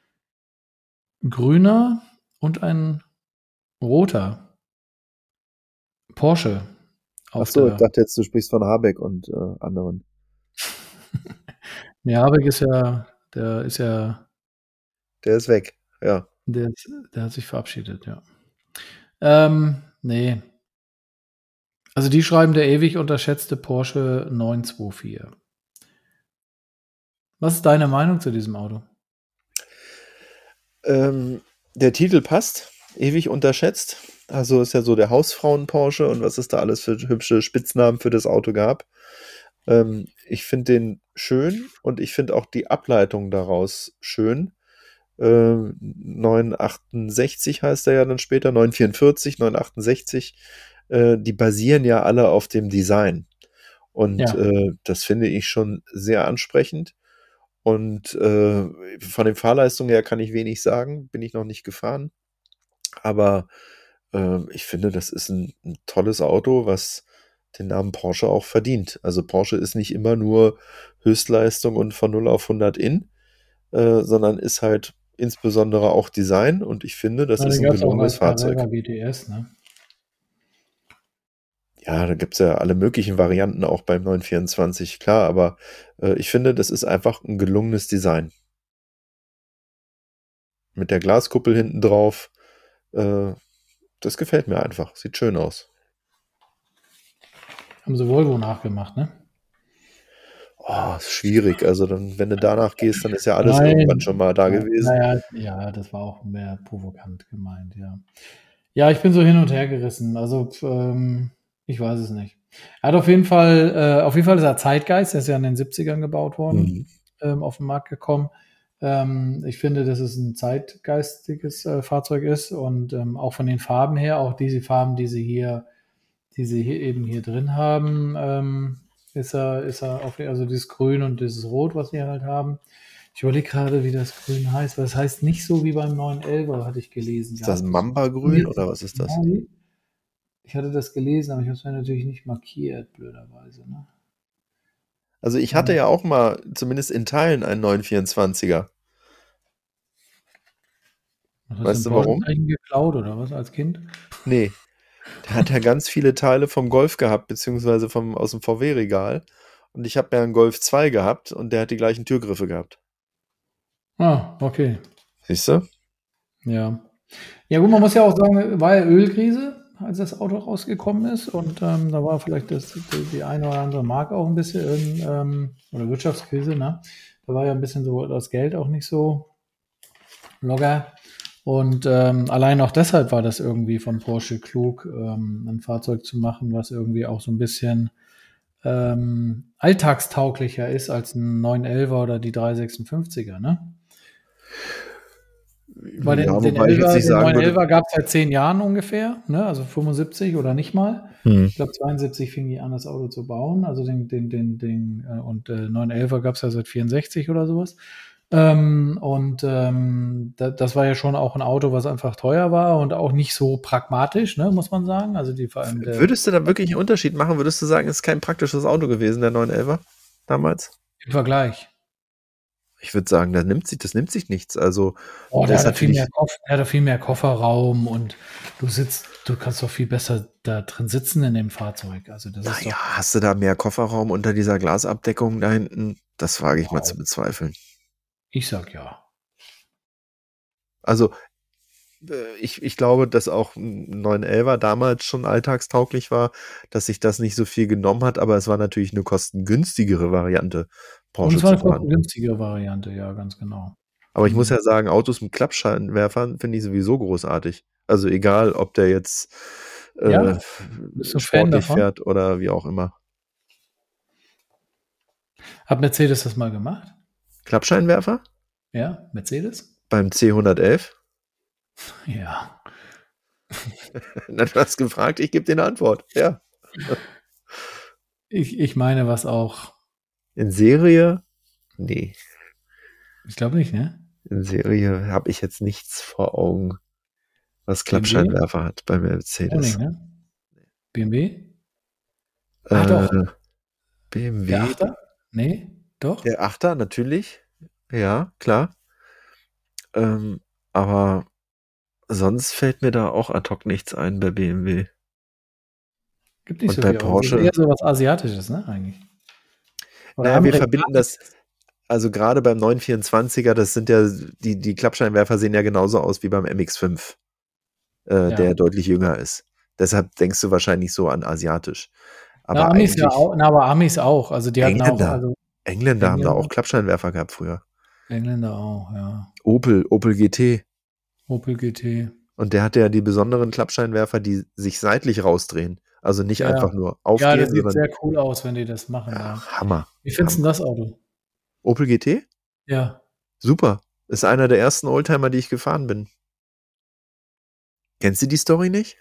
Speaker 1: grüner und ein roter Porsche
Speaker 3: Ach
Speaker 1: auf
Speaker 3: so, ich
Speaker 1: der.
Speaker 3: dachte jetzt, du sprichst von Habeck und äh, anderen.
Speaker 1: Nee, Habeck ist ja, der ist ja,
Speaker 3: Der ist weg, ja.
Speaker 1: der, ist, der hat sich verabschiedet, ja. Ähm, nee. Also die schreiben der ewig unterschätzte Porsche neun zwei vier. Was ist deine Meinung zu diesem Auto?
Speaker 3: Ähm, der Titel passt, ewig unterschätzt. Also ist ja so der Hausfrauen-Porsche und was es da alles für hübsche Spitznamen für das Auto gab. Ähm, ich finde den schön und ich finde auch die Ableitung daraus schön. Ähm, neun achtundsechzig heißt er ja dann später, neun vierundvierzig, neun achtundsechzig. Äh, die basieren ja alle auf dem Design. Und
Speaker 1: Ja.
Speaker 3: äh, das finde ich schon sehr ansprechend. Und äh, von den Fahrleistungen her kann ich wenig sagen, bin ich noch nicht gefahren. Aber äh, ich finde, das ist ein, ein tolles Auto, was den Namen Porsche auch verdient. Also Porsche ist nicht immer nur Höchstleistung und von null auf hundert in, äh, sondern ist halt insbesondere auch Design. Und ich finde, das
Speaker 1: Ja,
Speaker 3: ist
Speaker 1: den
Speaker 3: ein
Speaker 1: gab es auch
Speaker 3: gelungenes
Speaker 1: als Carrera
Speaker 3: Fahrzeug.
Speaker 1: G T S, ne?
Speaker 3: Ja, da gibt's ja alle möglichen Varianten auch beim neun vierundzwanzig, klar, aber äh, ich finde, das ist einfach ein gelungenes Design. Mit der Glaskuppel hinten drauf, äh, das gefällt mir einfach. Sieht schön aus.
Speaker 1: Haben sie Volvo nachgemacht, ne?
Speaker 3: Oh, ist schwierig. Also dann, wenn du danach gehst, dann ist ja alles
Speaker 1: Nein.
Speaker 3: irgendwann schon mal da
Speaker 1: Ja,
Speaker 3: gewesen.
Speaker 1: naja, ja, das war auch mehr provokant gemeint, ja. Ja, ich bin so hin und her gerissen. Also, ähm, ich weiß es nicht. Er hat auf jeden Fall, äh, auf jeden Fall ist er Zeitgeist, der ist ja in den siebzigern gebaut worden,
Speaker 3: Mhm.
Speaker 1: ähm, auf den Markt gekommen. Ähm, ich finde, dass es ein zeitgeistiges äh, Fahrzeug ist und ähm, auch von den Farben her, auch diese Farben, die sie hier, die sie hier eben hier drin haben, ähm, ist er, ist er auf, also dieses Grün und dieses Rot, was wir halt haben. Ich überlege gerade, wie das Grün heißt, weil es heißt nicht so wie beim neun elfer, hatte ich gelesen.
Speaker 3: Ist das
Speaker 1: gehabt.
Speaker 3: Mamba-Grün oder was ist das?
Speaker 1: Nein. Ich hatte das gelesen, aber ich habe es mir natürlich nicht markiert, blöderweise. Ne?
Speaker 3: Also ich hatte
Speaker 1: Ähm,
Speaker 3: ja auch mal, zumindest in Teilen, einen neun vierundzwanziger.
Speaker 1: Hast du
Speaker 3: Weißt
Speaker 1: ein
Speaker 3: du warum?
Speaker 1: Porsche geklaut oder was als Kind?
Speaker 3: Nee, der hat ja ganz viele Teile vom Golf gehabt, beziehungsweise vom, aus dem V W-Regal. Und ich habe ja einen Golf zwei gehabt und der hat die gleichen Türgriffe gehabt.
Speaker 1: Ah, okay.
Speaker 3: Siehst du?
Speaker 1: Ja. Ja, gut, man muss ja auch sagen, war ja Ölkrise, als das Auto rausgekommen ist. Und ähm, da war vielleicht das, die, die eine oder andere Marke auch ein bisschen, ähm, oder Wirtschaftskrise, ne? Da war ja ein bisschen so das Geld auch nicht so locker. Und ähm, allein auch deshalb war das irgendwie von Porsche klug, ähm, ein Fahrzeug zu machen, was irgendwie auch so ein bisschen ähm, alltagstauglicher ist als ein neun elfer oder die drei sechsundfünfziger, ne? Weil
Speaker 3: Ja,
Speaker 1: den, den
Speaker 3: wobei ich jetzt
Speaker 1: elfer,
Speaker 3: nicht
Speaker 1: den
Speaker 3: sagen würde.
Speaker 1: neun elfer gab es seit zehn Jahren ungefähr, ne? Also fünfundsiebzig oder nicht mal.
Speaker 3: Hm.
Speaker 1: Ich glaube, zweiundsiebzig fing die an, das Auto zu bauen. Also den, den, den, den, äh, und äh, neun elfer gab es ja seit vierundsechzig oder sowas. Ähm, und ähm, da, das war ja schon auch ein Auto, was einfach teuer war und auch nicht so pragmatisch, ne, muss man sagen. Also die vor allem der,
Speaker 3: Würdest du da wirklich einen Unterschied machen? Würdest du sagen, es ist kein praktisches Auto gewesen, der neun elfer damals?
Speaker 1: im Vergleich.
Speaker 3: Ich würde sagen, das nimmt sich, das nimmt sich nichts. Also,
Speaker 1: Oh,
Speaker 3: der
Speaker 1: der
Speaker 3: ist
Speaker 1: hat ja viel
Speaker 3: natürlich,
Speaker 1: mehr Koff, der hat ja viel mehr Kofferraum und du sitzt, du kannst doch viel besser da drin sitzen in dem Fahrzeug. Also das ist
Speaker 3: naja,
Speaker 1: doch,
Speaker 3: hast du da mehr Kofferraum unter dieser Glasabdeckung da hinten? Das wage ich mal zu
Speaker 1: wow.
Speaker 3: bezweifeln.
Speaker 1: Ich sag ja.
Speaker 3: Also, äh, ich, ich glaube, dass auch ein neun elfer damals schon alltagstauglich war, dass sich das nicht so viel genommen hat, aber es war natürlich eine kostengünstigere Variante,
Speaker 1: Und
Speaker 3: Porsche
Speaker 1: es war
Speaker 3: zu
Speaker 1: eine
Speaker 3: fahren.
Speaker 1: kostengünstige Variante, ja, ganz genau.
Speaker 3: Aber ich muss
Speaker 1: Mhm.
Speaker 3: ja sagen, Autos mit Klappscheinwerfern finde ich sowieso großartig. Also egal, ob der jetzt äh,
Speaker 1: Ja, bist du Fan
Speaker 3: sportlich
Speaker 1: davon?
Speaker 3: fährt oder wie auch immer.
Speaker 1: Hat Mercedes das mal gemacht?
Speaker 3: Klappscheinwerfer
Speaker 1: Ja, Mercedes?
Speaker 3: beim C hundertelf?
Speaker 1: Ja.
Speaker 3: Na, du hast gefragt, ich gebe dir eine Antwort. Ja.
Speaker 1: Ich, ich meine, was auch,
Speaker 3: In Serie? Nee,
Speaker 1: ich glaube nicht, ne?
Speaker 3: in Serie habe ich jetzt nichts vor Augen. was Klappscheinwerfer hat bei Mercedes.
Speaker 1: Auch nicht, ne? B M W? Ah, doch.
Speaker 3: Äh, B M W.
Speaker 1: Der Achter? Nee, doch.
Speaker 3: Der Achter, natürlich. Ja, klar. Ähm, aber sonst fällt mir da auch ad hoc nichts ein bei B M W.
Speaker 1: Gibt nicht
Speaker 3: Und
Speaker 1: so
Speaker 3: bei
Speaker 1: viel. aber
Speaker 3: Porsche-
Speaker 1: Das ist eher so was Asiatisches, ne, eigentlich. Oder
Speaker 3: Naja, wir
Speaker 1: Amerikanisch.
Speaker 3: verbinden das, also gerade beim neun vierundzwanziger, das sind ja, die, die Klappscheinwerfer sehen ja genauso aus wie beim M X fünf, äh,
Speaker 1: Ja.
Speaker 3: der deutlich jünger ist. Deshalb denkst du wahrscheinlich so an asiatisch. Aber
Speaker 1: Na, Amis
Speaker 3: eigentlich,
Speaker 1: ja auch, na, aber Amis auch. Also die hatten auch,
Speaker 3: Engländer.
Speaker 1: also
Speaker 3: Engländer haben da
Speaker 1: Engländer?
Speaker 3: auch Klappscheinwerfer gehabt früher.
Speaker 1: Engländer auch, ja.
Speaker 3: Opel, Opel G T.
Speaker 1: Opel G T.
Speaker 3: Und der hatte ja die besonderen Klappscheinwerfer, die sich seitlich rausdrehen. Also nicht
Speaker 1: Ja.
Speaker 3: einfach nur
Speaker 1: Ja,
Speaker 3: aufgehen,
Speaker 1: das sieht
Speaker 3: sondern
Speaker 1: sehr cool aus, wenn die das machen. Ja.
Speaker 3: ja, Hammer.
Speaker 1: Wie findest du das Auto?
Speaker 3: Opel G T?
Speaker 1: Ja.
Speaker 3: Super. Ist einer der ersten Oldtimer, die ich gefahren bin. Kennst du die Story nicht?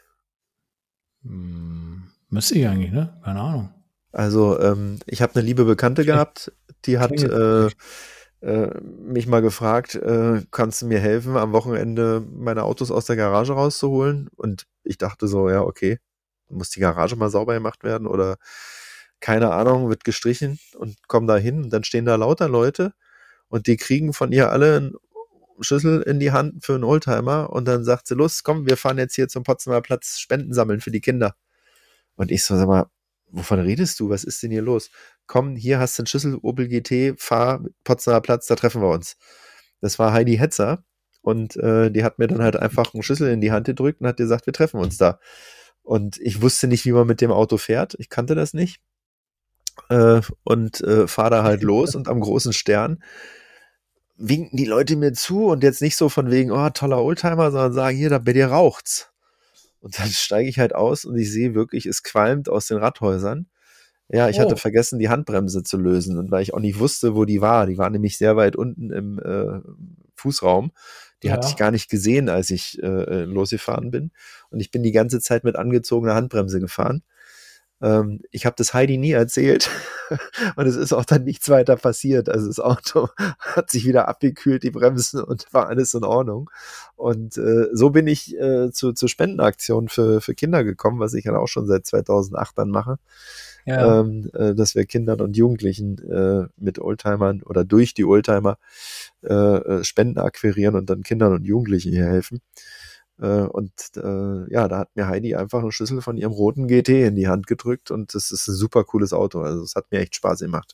Speaker 1: Hm, müsste ich eigentlich, ne? Keine Ahnung.
Speaker 3: Also, ähm, ich habe eine liebe Bekannte gehabt, die hat
Speaker 1: Klingelt
Speaker 3: äh,
Speaker 1: nicht.
Speaker 3: äh, mich mal gefragt, äh, kannst du mir helfen, am Wochenende meine Autos aus der Garage rauszuholen? Und ich dachte so, ja, okay, muss die Garage mal sauber gemacht werden oder keine Ahnung, wird gestrichen und komm da hin und dann stehen da lauter Leute und die kriegen von ihr alle einen Schlüssel in die Hand für einen Oldtimer und dann sagt sie, los, komm, wir fahren jetzt hier zum Potsdamer Platz Spenden sammeln für die Kinder. Und ich so, sag mal, wovon redest du? Was ist denn hier los? Komm, hier hast du einen Schlüssel, Opel G T, fahr Potsdamer Platz, da treffen wir uns. Das war Heidi Hetzer und äh, die hat mir dann halt einfach einen Schlüssel in die Hand gedrückt und hat gesagt, wir treffen uns da. Und ich wusste nicht, wie man mit dem Auto fährt. Ich kannte das nicht. Äh, und äh, fahre da halt los und am großen Stern winken die Leute mir zu und jetzt nicht so von wegen, oh, toller Oldtimer, sondern sagen, hier, da bei dir raucht's. Und dann steige ich halt aus und ich sehe wirklich, es qualmt aus den Radhäusern. Ja, ich
Speaker 1: Oh.
Speaker 3: hatte vergessen, die Handbremse zu lösen. Und weil ich auch nicht wusste, wo die war, die war nämlich sehr weit unten im äh, Fußraum. Die
Speaker 1: Ja.
Speaker 3: hatte ich gar nicht gesehen, als ich äh, losgefahren bin. Und ich bin die ganze Zeit mit angezogener Handbremse gefahren. Ähm, ich habe das Heidi nie erzählt und es ist auch dann nichts weiter passiert. Also das Auto hat sich wieder abgekühlt, die Bremsen, und war alles in Ordnung. Und äh, so bin ich äh, zu, zur Spendenaktion für, für Kinder gekommen, was ich ja auch schon seit zweitausendacht dann mache.
Speaker 1: Ja.
Speaker 3: Ähm, äh, dass wir Kindern und Jugendlichen äh, mit Oldtimern oder durch die Oldtimer äh, Spenden akquirieren und dann Kindern und Jugendlichen hier helfen. Äh, und äh, ja, da hat mir Heidi einfach einen Schlüssel von ihrem roten G T in die Hand gedrückt und das ist ein super cooles Auto. Also es hat mir echt Spaß gemacht.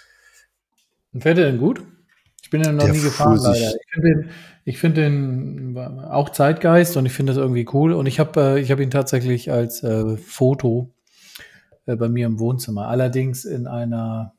Speaker 1: Und fährt er denn gut? Ich bin ja noch
Speaker 3: Der
Speaker 1: nie gefahren,
Speaker 3: fuhr sich-
Speaker 1: leider. Ich finde den, ich find den auch Zeitgeist und ich finde das irgendwie cool. Und ich habe äh, ich hab ihn tatsächlich als äh, Foto äh, bei mir im Wohnzimmer. Allerdings in einer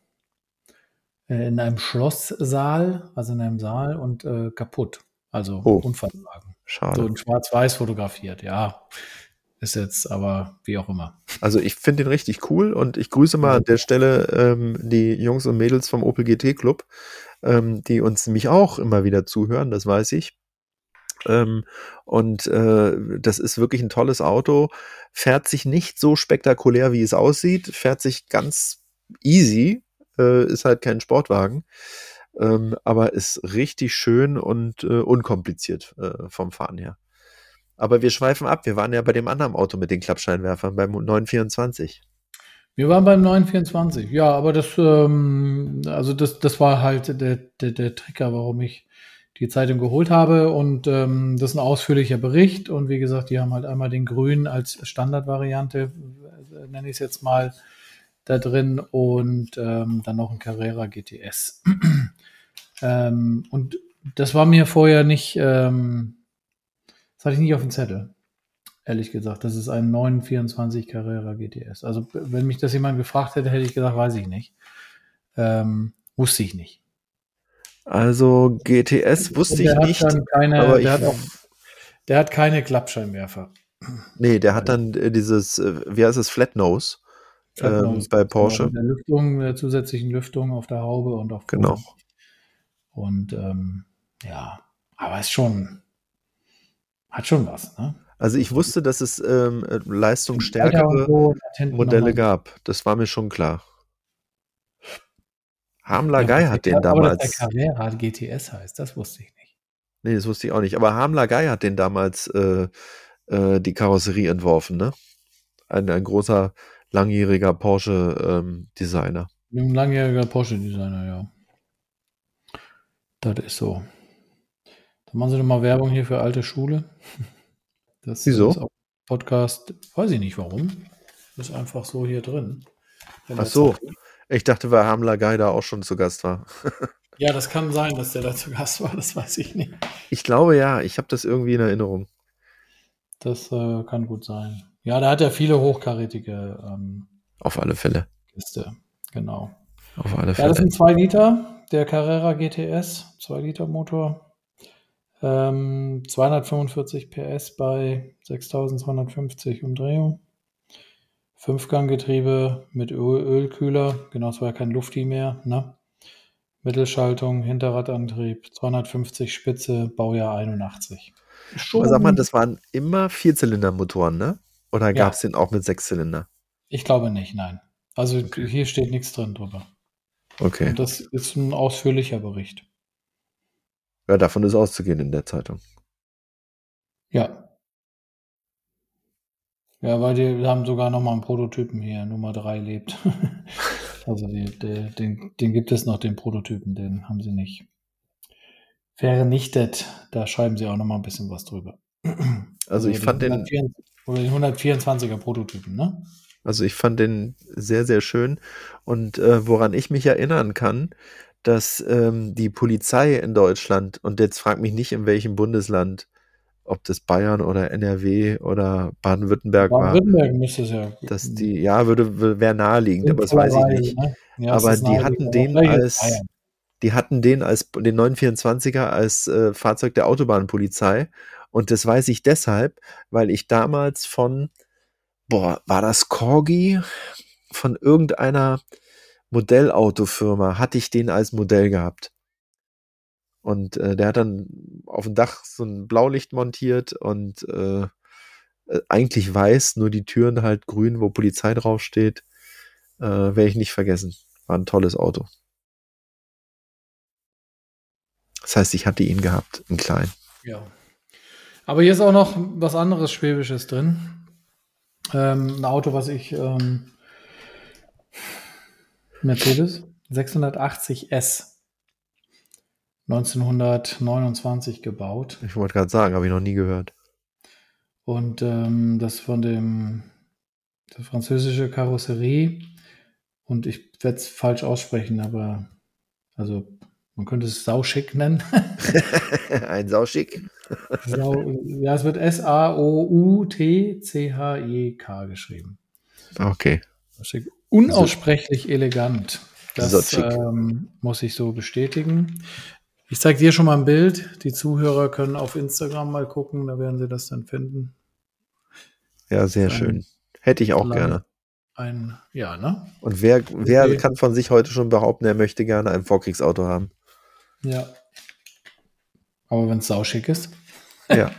Speaker 1: äh, in einem Schlosssaal, also in einem Saal und äh, kaputt. Also
Speaker 3: Oh.
Speaker 1: Unfallwagen.
Speaker 3: Schade.
Speaker 1: So in Schwarz-Weiß fotografiert, ja. Ist jetzt aber wie auch immer.
Speaker 3: Also ich finde den richtig cool und ich grüße mal an der Stelle ähm, die Jungs und Mädels vom Opel G T Club, ähm, die uns nämlich auch immer wieder zuhören, das weiß ich. Ähm, und äh, das ist wirklich ein tolles Auto, fährt sich nicht so spektakulär, wie es aussieht, fährt sich ganz easy, äh, ist halt kein Sportwagen, ähm, aber ist richtig schön und äh, unkompliziert äh, vom Fahren her. Aber wir schweifen ab. Wir waren ja bei dem anderen Auto mit den Klappscheinwerfern, beim neun vierundzwanzig.
Speaker 1: Wir waren beim neun vierundzwanzig, ja, aber das, ähm, also das, das war halt der, der, der Trigger, warum ich die Zeitung geholt habe. Und ähm, das ist ein ausführlicher Bericht. Und wie gesagt, die haben halt einmal den Grün als Standardvariante, äh, nenne ich es jetzt mal, da drin und ähm, dann noch ein Carrera G T S. ähm, und das war mir vorher nicht, ähm, das hatte ich nicht auf dem Zettel. Ehrlich gesagt, das ist ein neun vierundzwanzig Carrera G T S. Also, wenn mich das jemand gefragt hätte, hätte ich gesagt, weiß ich nicht. Ähm, wusste ich nicht.
Speaker 3: Also G T S wusste
Speaker 1: Und der
Speaker 3: ich
Speaker 1: hat
Speaker 3: nicht,
Speaker 1: dann keine,
Speaker 3: aber
Speaker 1: der
Speaker 3: ich,
Speaker 1: hat auch, der hat keine Klappscheinwerfer.
Speaker 3: nee, der hat dann äh, dieses, äh, wie heißt es, Flat Nose, ähm,
Speaker 1: Flatnose,
Speaker 3: bei
Speaker 1: genau,
Speaker 3: Porsche.
Speaker 1: mit der Lüftung, der zusätzlichen Lüftung auf der Haube und auf
Speaker 3: Genau.
Speaker 1: Boden. Und ähm, ja, aber ist schon, hat schon was, ne?
Speaker 3: Also ich wusste, dass es ähm, äh,
Speaker 1: Alter und
Speaker 3: leistungsstärkere
Speaker 1: so, und hat hinten
Speaker 3: Modelle
Speaker 1: nochmal-
Speaker 3: gab. Das war mir schon klar. Harm
Speaker 1: Ja,
Speaker 3: Lagai
Speaker 1: aber
Speaker 3: hat
Speaker 1: der-
Speaker 3: den
Speaker 1: aber dass
Speaker 3: damals.
Speaker 1: der Carrera G T S heißt, das wusste ich nicht.
Speaker 3: Nee, das wusste ich auch nicht. Aber Harm Lagaay hat den damals äh, äh, die Karosserie entworfen, ne? Ein, ein großer, langjähriger Porsche-Designer.
Speaker 1: Ein langjähriger Porsche-Designer, ja. Das ist so. Dann machen Sie doch mal Werbung hier für alte Schule. Das
Speaker 3: Wieso?
Speaker 1: ist auch Podcast, weiß ich nicht warum. Ist einfach so hier drin.
Speaker 3: Ach so. Ich dachte, weil Harm Lagaay da auch schon zu Gast war.
Speaker 1: Ja, das kann sein, dass der da zu Gast war, das weiß ich nicht.
Speaker 3: Ich glaube ja, ich habe das irgendwie in Erinnerung.
Speaker 1: Das äh, kann gut sein. Ja, da hat er viele hochkarätige ähm,
Speaker 3: Auf alle Fälle.
Speaker 1: Gäste. Genau.
Speaker 3: Auf alle
Speaker 1: Ja,
Speaker 3: Fälle.
Speaker 1: das sind zwei Liter, der Carrera G T S, zwei Liter Motor. Ähm, zweihundertfünfundvierzig P S bei sechstausendzweihundertfünfzig Umdrehungen. Fünfganggetriebe mit Öl Ölkühler, genau, es war ja kein Lufti mehr, ne? Mittelschaltung, Hinterradantrieb, zweihundertfünfzig Spitze, Baujahr einundachtzig.
Speaker 3: Aber sag mal, das waren immer Vierzylindermotoren, ne? Oder
Speaker 1: Ja.
Speaker 3: gab es den auch mit Sechszylinder?
Speaker 1: Ich glaube nicht, nein. Also
Speaker 3: Okay.
Speaker 1: hier steht nichts drin drüber.
Speaker 3: Okay.
Speaker 1: Und das ist ein ausführlicher Bericht.
Speaker 3: Ja, davon ist auszugehen in der Zeitung.
Speaker 1: Ja. Ja, weil die haben sogar noch mal einen Prototypen hier, Nummer drei lebt. Also die, die, den, den gibt es noch, den Prototypen, den haben sie nicht vernichtet. Da schreiben sie auch noch mal ein bisschen was drüber.
Speaker 3: Also ich fand den,
Speaker 1: oder den hundertvierundzwanziger Prototypen, ne?
Speaker 3: also ich fand den sehr, sehr schön. Und äh, woran ich mich erinnern kann, dass ähm, die Polizei in Deutschland, und jetzt frag mich nicht, in welchem Bundesland, ob das Bayern oder N R W oder Baden-Württemberg war,
Speaker 1: Baden-Württemberg müsste es ja.
Speaker 3: dass die, ja, würde, wäre naheliegend, aber das weiß ich nicht.
Speaker 1: Ne? Ja,
Speaker 3: Aber
Speaker 1: es ist
Speaker 3: die
Speaker 1: naheliegend,
Speaker 3: hatten
Speaker 1: aber
Speaker 3: den
Speaker 1: vielleicht ist
Speaker 3: als,
Speaker 1: Bayern.
Speaker 3: die hatten den als, den neunhundertvierundzwanziger als äh, Fahrzeug der Autobahnpolizei. Und das weiß ich deshalb, weil ich damals von, boah, war das Corgi? Von irgendeiner Modellautofirma hatte ich den als Modell gehabt. Und äh, der hat dann auf dem Dach so ein Blaulicht montiert und äh, äh, eigentlich weiß, nur die Türen halt grün, wo Polizei draufsteht. Äh, werde ich nicht vergessen. War ein tolles Auto. Das heißt, ich hatte ihn gehabt, in klein.
Speaker 1: Ja. Aber hier ist auch noch was anderes Schwäbisches drin. Ähm, ein Auto, was ich ähm, Mercedes sechshundertachtzig S neunzehnhundertneunundzwanzig gebaut.
Speaker 3: Ich wollte gerade sagen, habe ich noch nie gehört.
Speaker 1: Und ähm, das von dem das französische Karosserie. Und ich werde es falsch aussprechen, aber also man könnte es sauschick nennen.
Speaker 3: Ein Sauschick.
Speaker 1: Sau, ja, es wird S A O U T C H E K geschrieben.
Speaker 3: Okay.
Speaker 1: Unaussprechlich elegant. Das ähm, muss ich so bestätigen. Ich zeige dir schon mal ein Bild. Die Zuhörer können auf Instagram mal gucken, da werden sie das dann finden.
Speaker 3: Ja, sehr
Speaker 1: ein,
Speaker 3: schön. Hätte ich auch gerne.
Speaker 1: Ein, ja, ne?
Speaker 3: Und wer, wer okay. kann von sich heute schon behaupten, er möchte gerne ein Vorkriegsauto haben?
Speaker 1: Ja. Aber wenn es sauschick ist.
Speaker 3: Ja.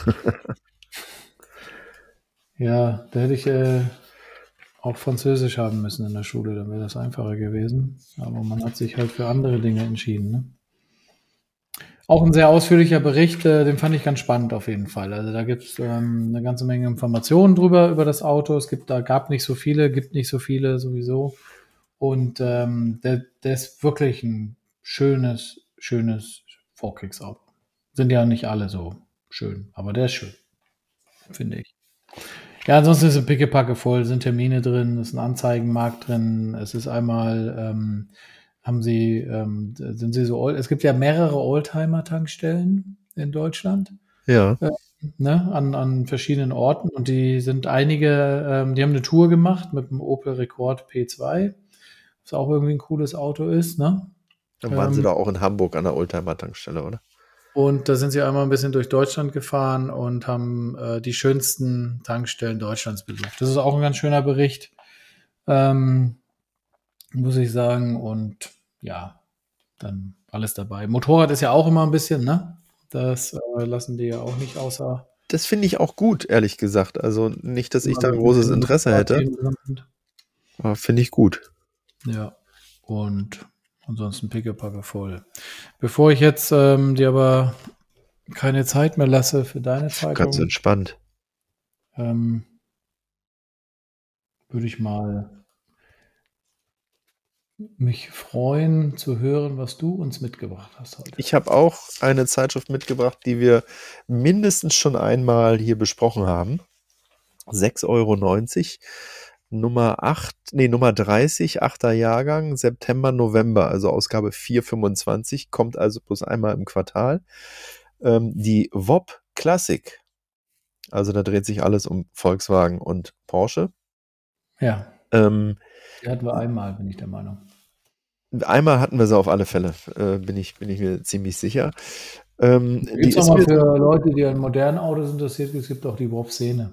Speaker 1: Ja, da hätte ich äh, auch Französisch haben müssen in der Schule, dann wäre das einfacher gewesen. Aber man hat sich halt für andere Dinge entschieden. Ne? Auch ein sehr ausführlicher Bericht, äh, den fand ich ganz spannend auf jeden Fall. Also da gibt es ähm, eine ganze Menge Informationen drüber, über das Auto. Es gibt, da gab nicht so viele, gibt nicht so viele sowieso. Und ähm, der, der ist wirklich ein schönes, schönes Vorkriegsauto. Sind ja nicht alle so schön, aber der ist schön, finde ich. Ja, ansonsten ist es pickepacke voll, sind Termine drin, ist ein Anzeigenmarkt drin, es ist einmal, ähm, haben sie, ähm, sind sie so, es gibt ja mehrere Oldtimer-Tankstellen in Deutschland.
Speaker 3: Ja.
Speaker 1: Äh, ne, an, an verschiedenen Orten und die sind einige, ähm, die haben eine Tour gemacht mit dem Opel Rekord P zwei, was auch irgendwie ein cooles Auto ist, ne?
Speaker 3: Dann waren ähm, sie da auch in Hamburg an der Oldtimer-Tankstelle, oder?
Speaker 1: Und da sind sie einmal ein bisschen durch Deutschland gefahren und haben äh, die schönsten Tankstellen Deutschlands besucht. Das ist auch ein ganz schöner Bericht, ähm, muss ich sagen. Und ja, dann alles dabei. Motorrad ist ja auch immer ein bisschen, ne? Das äh, lassen die ja auch nicht außer.
Speaker 3: Das finde ich auch gut, ehrlich gesagt. Also nicht, dass ich da ein großes Interesse hätte. Aber finde ich gut.
Speaker 1: Ja, und ansonsten pickepacke voll. Bevor ich jetzt ähm, dir aber keine Zeit mehr lasse für deine Zeitung,
Speaker 3: Ganz entspannt.
Speaker 1: ähm, würde ich mal mich freuen zu hören, was du uns mitgebracht hast heute.
Speaker 3: Ich habe auch eine Zeitschrift mitgebracht, die wir mindestens schon einmal hier besprochen haben. sechs Euro neunzig, Nummer acht, nee, Nummer dreißig, achter Jahrgang, September, November, also Ausgabe vier fünfundzwanzig, kommt also bloß einmal im Quartal. Ähm, die W O P Classic. Also da dreht sich alles um Volkswagen und Porsche.
Speaker 1: Ja,
Speaker 3: Ähm,
Speaker 1: die hatten wir einmal, bin ich der Meinung.
Speaker 3: einmal hatten wir sie auf alle Fälle, äh, bin ich, bin ich mir ziemlich sicher. Ähm,
Speaker 1: Gibt
Speaker 3: die
Speaker 1: es
Speaker 3: ist
Speaker 1: auch mal
Speaker 3: mir,
Speaker 1: für Leute, die an modernen Autos interessiert, es gibt auch die W O P-Szene.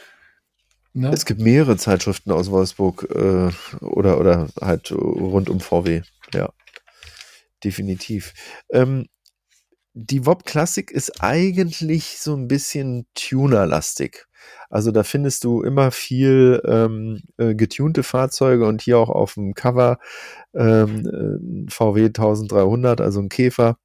Speaker 1: Ne?
Speaker 3: es gibt mehrere Zeitschriften aus Wolfsburg äh, oder, oder halt rund um V W. Ja, definitiv. Ähm, die W O P Classic ist eigentlich so ein bisschen Tuner-lastig. Also da findest du immer viel ähm, äh, getunte Fahrzeuge und hier auch auf dem Cover ähm, äh, V W dreizehnhundert, also ein Käfer,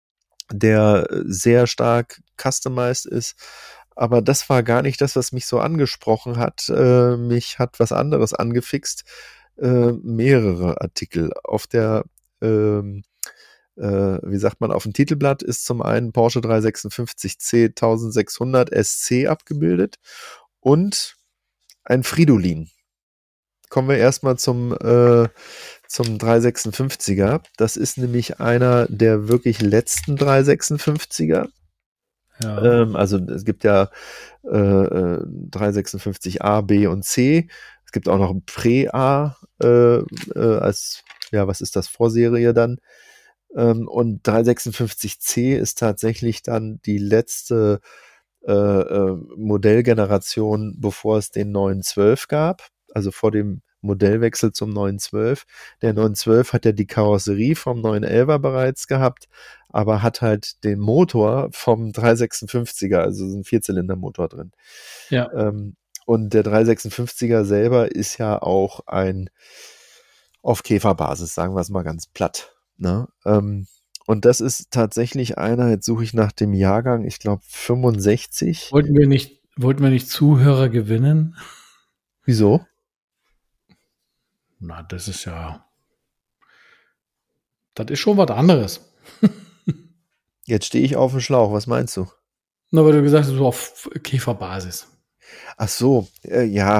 Speaker 3: der sehr stark customized ist. Aber das war gar nicht das, was mich so angesprochen hat. Äh, mich hat was anderes angefixt. Äh, mehrere Artikel. Auf der, ähm, äh, wie sagt man, auf dem Titelblatt ist zum einen Porsche dreihundertsechsundfünfzig C eintausendsechshundert S C abgebildet und ein Fridolin. Kommen wir erstmal zum, äh, zum dreihundertsechsundfünfziger. Das ist nämlich einer der wirklich letzten dreihundertsechsundfünfziger.
Speaker 1: Ja.
Speaker 3: Ähm, also es gibt ja äh, äh, dreihundertsechsundfünfzig A, B und C. Es gibt auch noch ein Prä-A äh, äh, als, ja, was ist das, Vorserie dann. Ähm, und dreihundertsechsundfünfzig C ist tatsächlich dann die letzte äh, äh, Modellgeneration, bevor es den neun zwölf gab, also vor dem Modellwechsel zum neun zwölf. Der neun zwölf hat ja die Karosserie vom neun elfer bereits gehabt, aber hat halt den Motor vom dreihundertsechsundfünfziger, also so ein Vierzylindermotor drin.
Speaker 1: Ja.
Speaker 3: Ähm, und der dreihundertsechsundfünfziger selber ist ja auch ein auf Käferbasis, sagen wir es mal ganz platt. Ne? Ähm, und das ist tatsächlich einer, jetzt suche ich nach dem Jahrgang, ich glaube fünfundsechzig.
Speaker 1: Wollten wir nicht, wollten wir nicht Zuhörer gewinnen?
Speaker 3: Wieso?
Speaker 1: Na, das ist ja, das ist schon was anderes.
Speaker 3: Jetzt stehe ich auf dem Schlauch, was meinst du?
Speaker 1: Nur weil du gesagt hast, so auf Käferbasis.
Speaker 3: Ach so, äh, ja,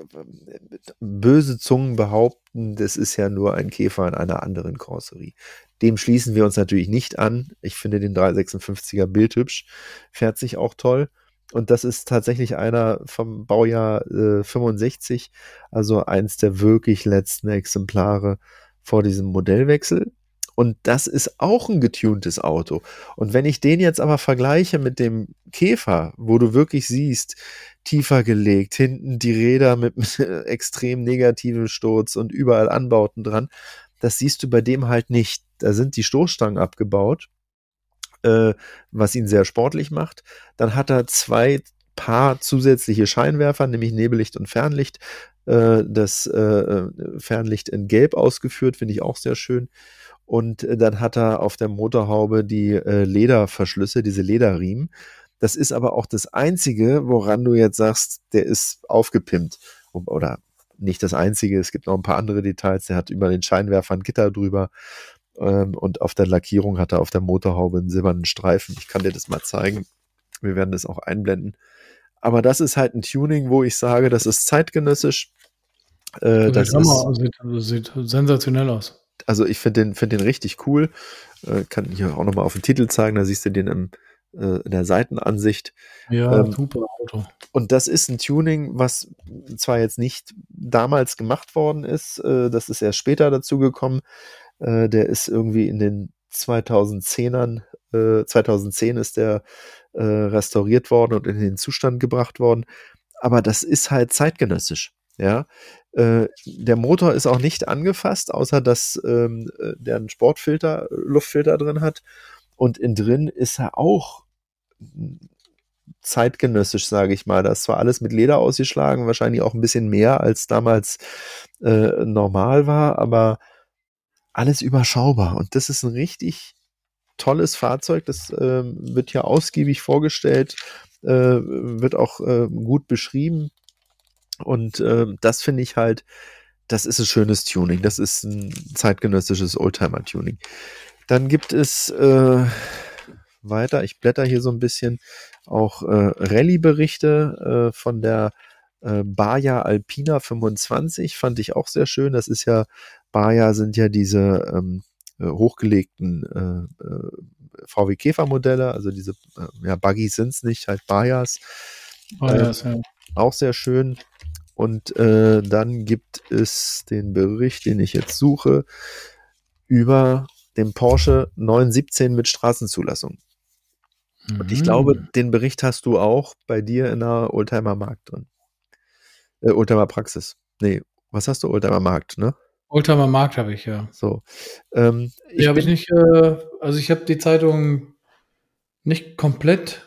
Speaker 3: böse Zungen behaupten, das ist ja nur ein Käfer in einer anderen Karosserie. Dem schließen wir uns natürlich nicht an. Ich finde den dreihundertsechsundfünfziger bildhübsch, fährt sich auch toll. Und das ist tatsächlich einer vom Baujahr äh, fünfundsechzig, also eins der wirklich letzten Exemplare vor diesem Modellwechsel. Und das ist auch ein getuntes Auto. Und wenn ich den jetzt aber vergleiche mit dem Käfer, wo du wirklich siehst, tiefer gelegt, hinten die Räder mit extrem negativem Sturz und überall Anbauten dran, das siehst du bei dem halt nicht. Da sind die Stoßstangen abgebaut, äh, was ihn sehr sportlich macht. Dann hat er zwei Paar zusätzliche Scheinwerfer, nämlich Nebellicht und Fernlicht. Äh, das äh, Fernlicht in Gelb ausgeführt, finde ich auch sehr schön. Und dann hat er auf der Motorhaube die äh, Lederverschlüsse, diese Lederriemen. Das ist aber auch das Einzige, woran du jetzt sagst, der ist aufgepimpt. Oder nicht das Einzige, es gibt noch ein paar andere Details. Der hat über den Scheinwerfer ein Gitter drüber. Ähm, und auf der Lackierung hat er auf der Motorhaube einen silbernen Streifen. Ich kann dir das mal zeigen. Wir werden das auch einblenden. Aber das ist halt ein Tuning, wo ich sage, das ist zeitgenössisch. Äh, das
Speaker 1: sieht,
Speaker 3: ist,
Speaker 1: Hammer, sieht, sieht sensationell aus.
Speaker 3: Also ich finde den, find den richtig cool. Äh, kann hier auch nochmal auf den Titel zeigen, da siehst du den im, äh, in der Seitenansicht.
Speaker 1: Ja,
Speaker 3: ähm,
Speaker 1: super Auto.
Speaker 3: Und das ist ein Tuning, was zwar jetzt nicht damals gemacht worden ist, äh, das ist erst später dazu gekommen. Äh, der ist irgendwie in den zweitausendzehnern, äh, zweitausendzehn ist der äh, restauriert worden und in den Zustand gebracht worden. Aber das ist halt zeitgenössisch. Ja, äh, der Motor ist auch nicht angefasst, außer dass ähm, der einen Sportfilter, Luftfilter drin hat. Und innen drin ist er auch zeitgenössisch, sage ich mal. Das ist zwar alles mit Leder ausgeschlagen, wahrscheinlich auch ein bisschen mehr als damals äh, normal war, aber alles überschaubar. Und das ist ein richtig tolles Fahrzeug, das äh, wird hier ausgiebig vorgestellt, äh, wird auch äh, gut beschrieben und äh, das finde ich halt, das ist ein schönes Tuning, das ist ein zeitgenössisches Oldtimer-Tuning. Dann gibt es äh, weiter, ich blätter hier so ein bisschen, auch äh, Rallye-Berichte äh, von der äh, Baja Alpina fünfundzwanzig, fand ich auch sehr schön. Das ist ja, Baja sind ja diese ähm, äh, hochgelegten äh, äh, V W Käfer-Modelle, also diese, äh, ja, Buggies sind es nicht, halt Bajas.
Speaker 1: Oh,
Speaker 3: Ähm,
Speaker 1: ja, ist ja.
Speaker 3: Auch sehr schön. Und äh, dann gibt es den Bericht, den ich jetzt suche, über den Porsche neun siebzehn mit Straßenzulassung. Und ich glaube,
Speaker 1: Mhm.
Speaker 3: den Bericht hast du auch bei dir in der Oldtimer Markt drin. Äh, Oldtimer Praxis. Nee, was hast du? Oldtimer Markt, ne?
Speaker 1: Oldtimer Markt habe ich, ja.
Speaker 3: So. Ähm,
Speaker 1: Die
Speaker 3: ich
Speaker 1: habe ich
Speaker 3: bin,
Speaker 1: nicht, äh, also ich habe die Zeitung nicht komplett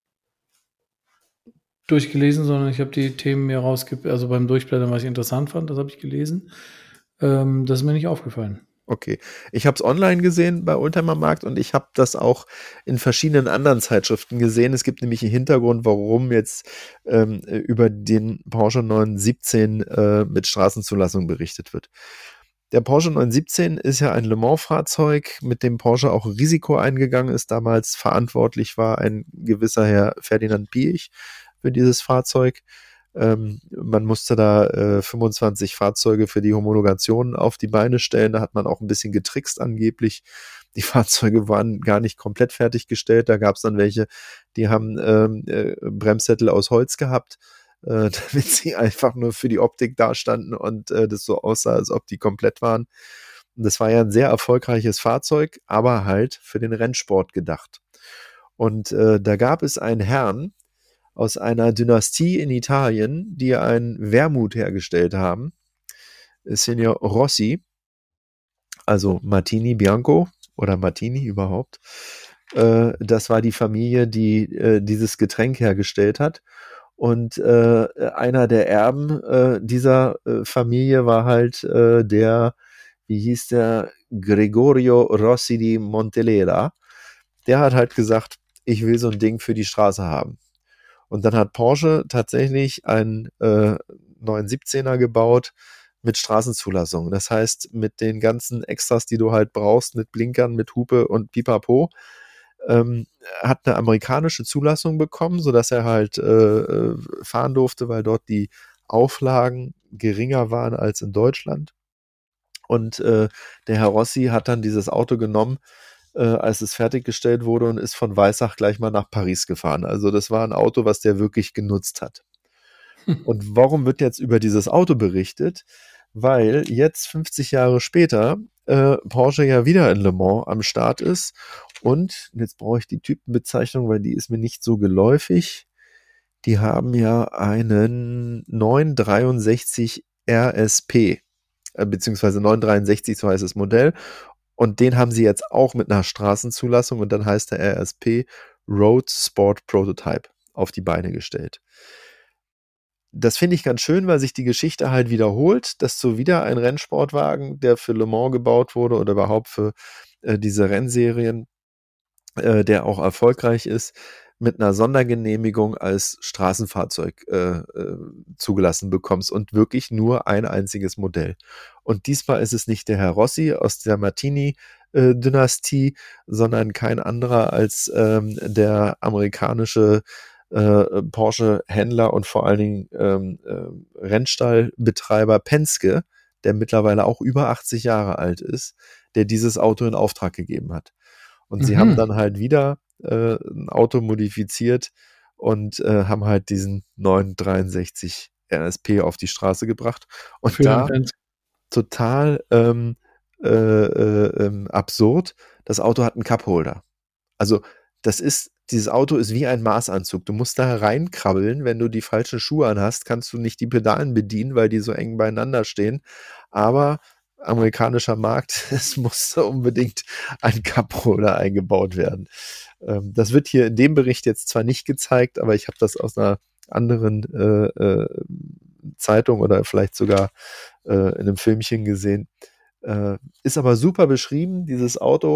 Speaker 1: durchgelesen, sondern ich habe die Themen mir rausgepickt, also beim Durchblättern, was ich interessant fand, das habe ich gelesen. Ähm, das ist mir nicht aufgefallen.
Speaker 3: okay. Ich habe es online gesehen bei Oldtimer Markt und ich habe das auch in verschiedenen anderen Zeitschriften gesehen. Es gibt nämlich einen Hintergrund, warum jetzt ähm, über den Porsche neun siebzehn äh, mit Straßenzulassung berichtet wird. Der Porsche neun siebzehn ist ja ein Le Mans-Fahrzeug, mit dem Porsche auch Risiko eingegangen ist. Damals verantwortlich war ein gewisser Herr Ferdinand Piëch für dieses Fahrzeug. Ähm, man musste da äh, fünfundzwanzig Fahrzeuge für die Homologation auf die Beine stellen. Da hat man auch ein bisschen getrickst angeblich. Die Fahrzeuge waren gar nicht komplett fertiggestellt. Da gab es dann welche, die haben ähm, äh, Bremssättel aus Holz gehabt, äh, damit sie einfach nur für die Optik dastanden und äh, das so aussah, als ob die komplett waren. Und das war ja ein sehr erfolgreiches Fahrzeug, aber halt für den Rennsport gedacht. Und äh, da gab es einen Herrn aus einer Dynastie in Italien, die einen Wermut hergestellt haben, Signor Rossi, also Martini Bianco oder Martini überhaupt. Äh, das war die Familie, die äh, dieses Getränk hergestellt hat. Und äh, einer der Erben äh, dieser äh, Familie war halt äh, der, wie hieß der, Gregorio Rossi di Montelera. Der hat halt gesagt, ich will so ein Ding für die Straße haben. Und dann hat Porsche tatsächlich einen äh, neun siebzehner gebaut mit Straßenzulassung. Das heißt, mit den ganzen Extras, die du halt brauchst, mit Blinkern, mit Hupe und Pipapo, ähm, hat eine amerikanische Zulassung bekommen, sodass er halt äh, fahren durfte, weil dort die Auflagen geringer waren als in Deutschland. Und äh, der Herr Rossi hat dann dieses Auto genommen, äh, als es fertiggestellt wurde und ist von Weissach gleich mal nach Paris gefahren. Also das war ein Auto, was der wirklich genutzt hat. Und warum wird jetzt über dieses Auto berichtet? Weil jetzt fünfzig Jahre später äh, Porsche ja wieder in Le Mans am Start ist und jetzt brauche ich die Typenbezeichnung, weil die ist mir nicht so geläufig. Die haben ja einen neun dreiundsechzig R S P, äh, beziehungsweise neun dreiundsechzig, so heißt das Modell. Und den haben sie jetzt auch mit einer Straßenzulassung und dann heißt der R S P Road Sport Prototype auf die Beine gestellt. Das finde ich ganz schön, weil sich die Geschichte halt wiederholt, dass so wieder ein Rennsportwagen, der für Le Mans gebaut wurde oder überhaupt für äh, diese Rennserien, äh, der auch erfolgreich ist, mit einer Sondergenehmigung als Straßenfahrzeug äh, äh, zugelassen bekommst und wirklich nur ein einziges Modell. Und diesmal ist es nicht der Herr Rossi aus der Martini-Dynastie, sondern kein anderer als ähm, der amerikanische äh, Porsche-Händler und vor allen Dingen ähm, äh, Rennstallbetreiber Penske, der mittlerweile auch über achtzig Jahre alt ist, der dieses Auto in Auftrag gegeben hat. Und sie haben
Speaker 1: Mhm.
Speaker 3: dann halt wieder äh, ein Auto modifiziert und äh, haben halt diesen neun dreiundsechzig R S P auf die Straße gebracht. Und
Speaker 1: Für den
Speaker 3: da
Speaker 1: Fans.
Speaker 3: total ähm, äh, äh, ähm, absurd, das Auto hat einen Cupholder. Also das ist, dieses Auto ist wie ein Maßanzug. Du musst da reinkrabbeln. Wenn du die falschen Schuhe anhast, kannst du nicht die Pedalen bedienen, weil die so eng beieinander stehen. Aber amerikanischer Markt, es musste unbedingt ein Cupholder eingebaut werden. Ähm, das wird hier in dem Bericht jetzt zwar nicht gezeigt, aber ich habe das aus einer anderen äh, äh, Zeitung oder vielleicht sogar äh, in einem Filmchen gesehen. Äh, ist aber super beschrieben, dieses Auto.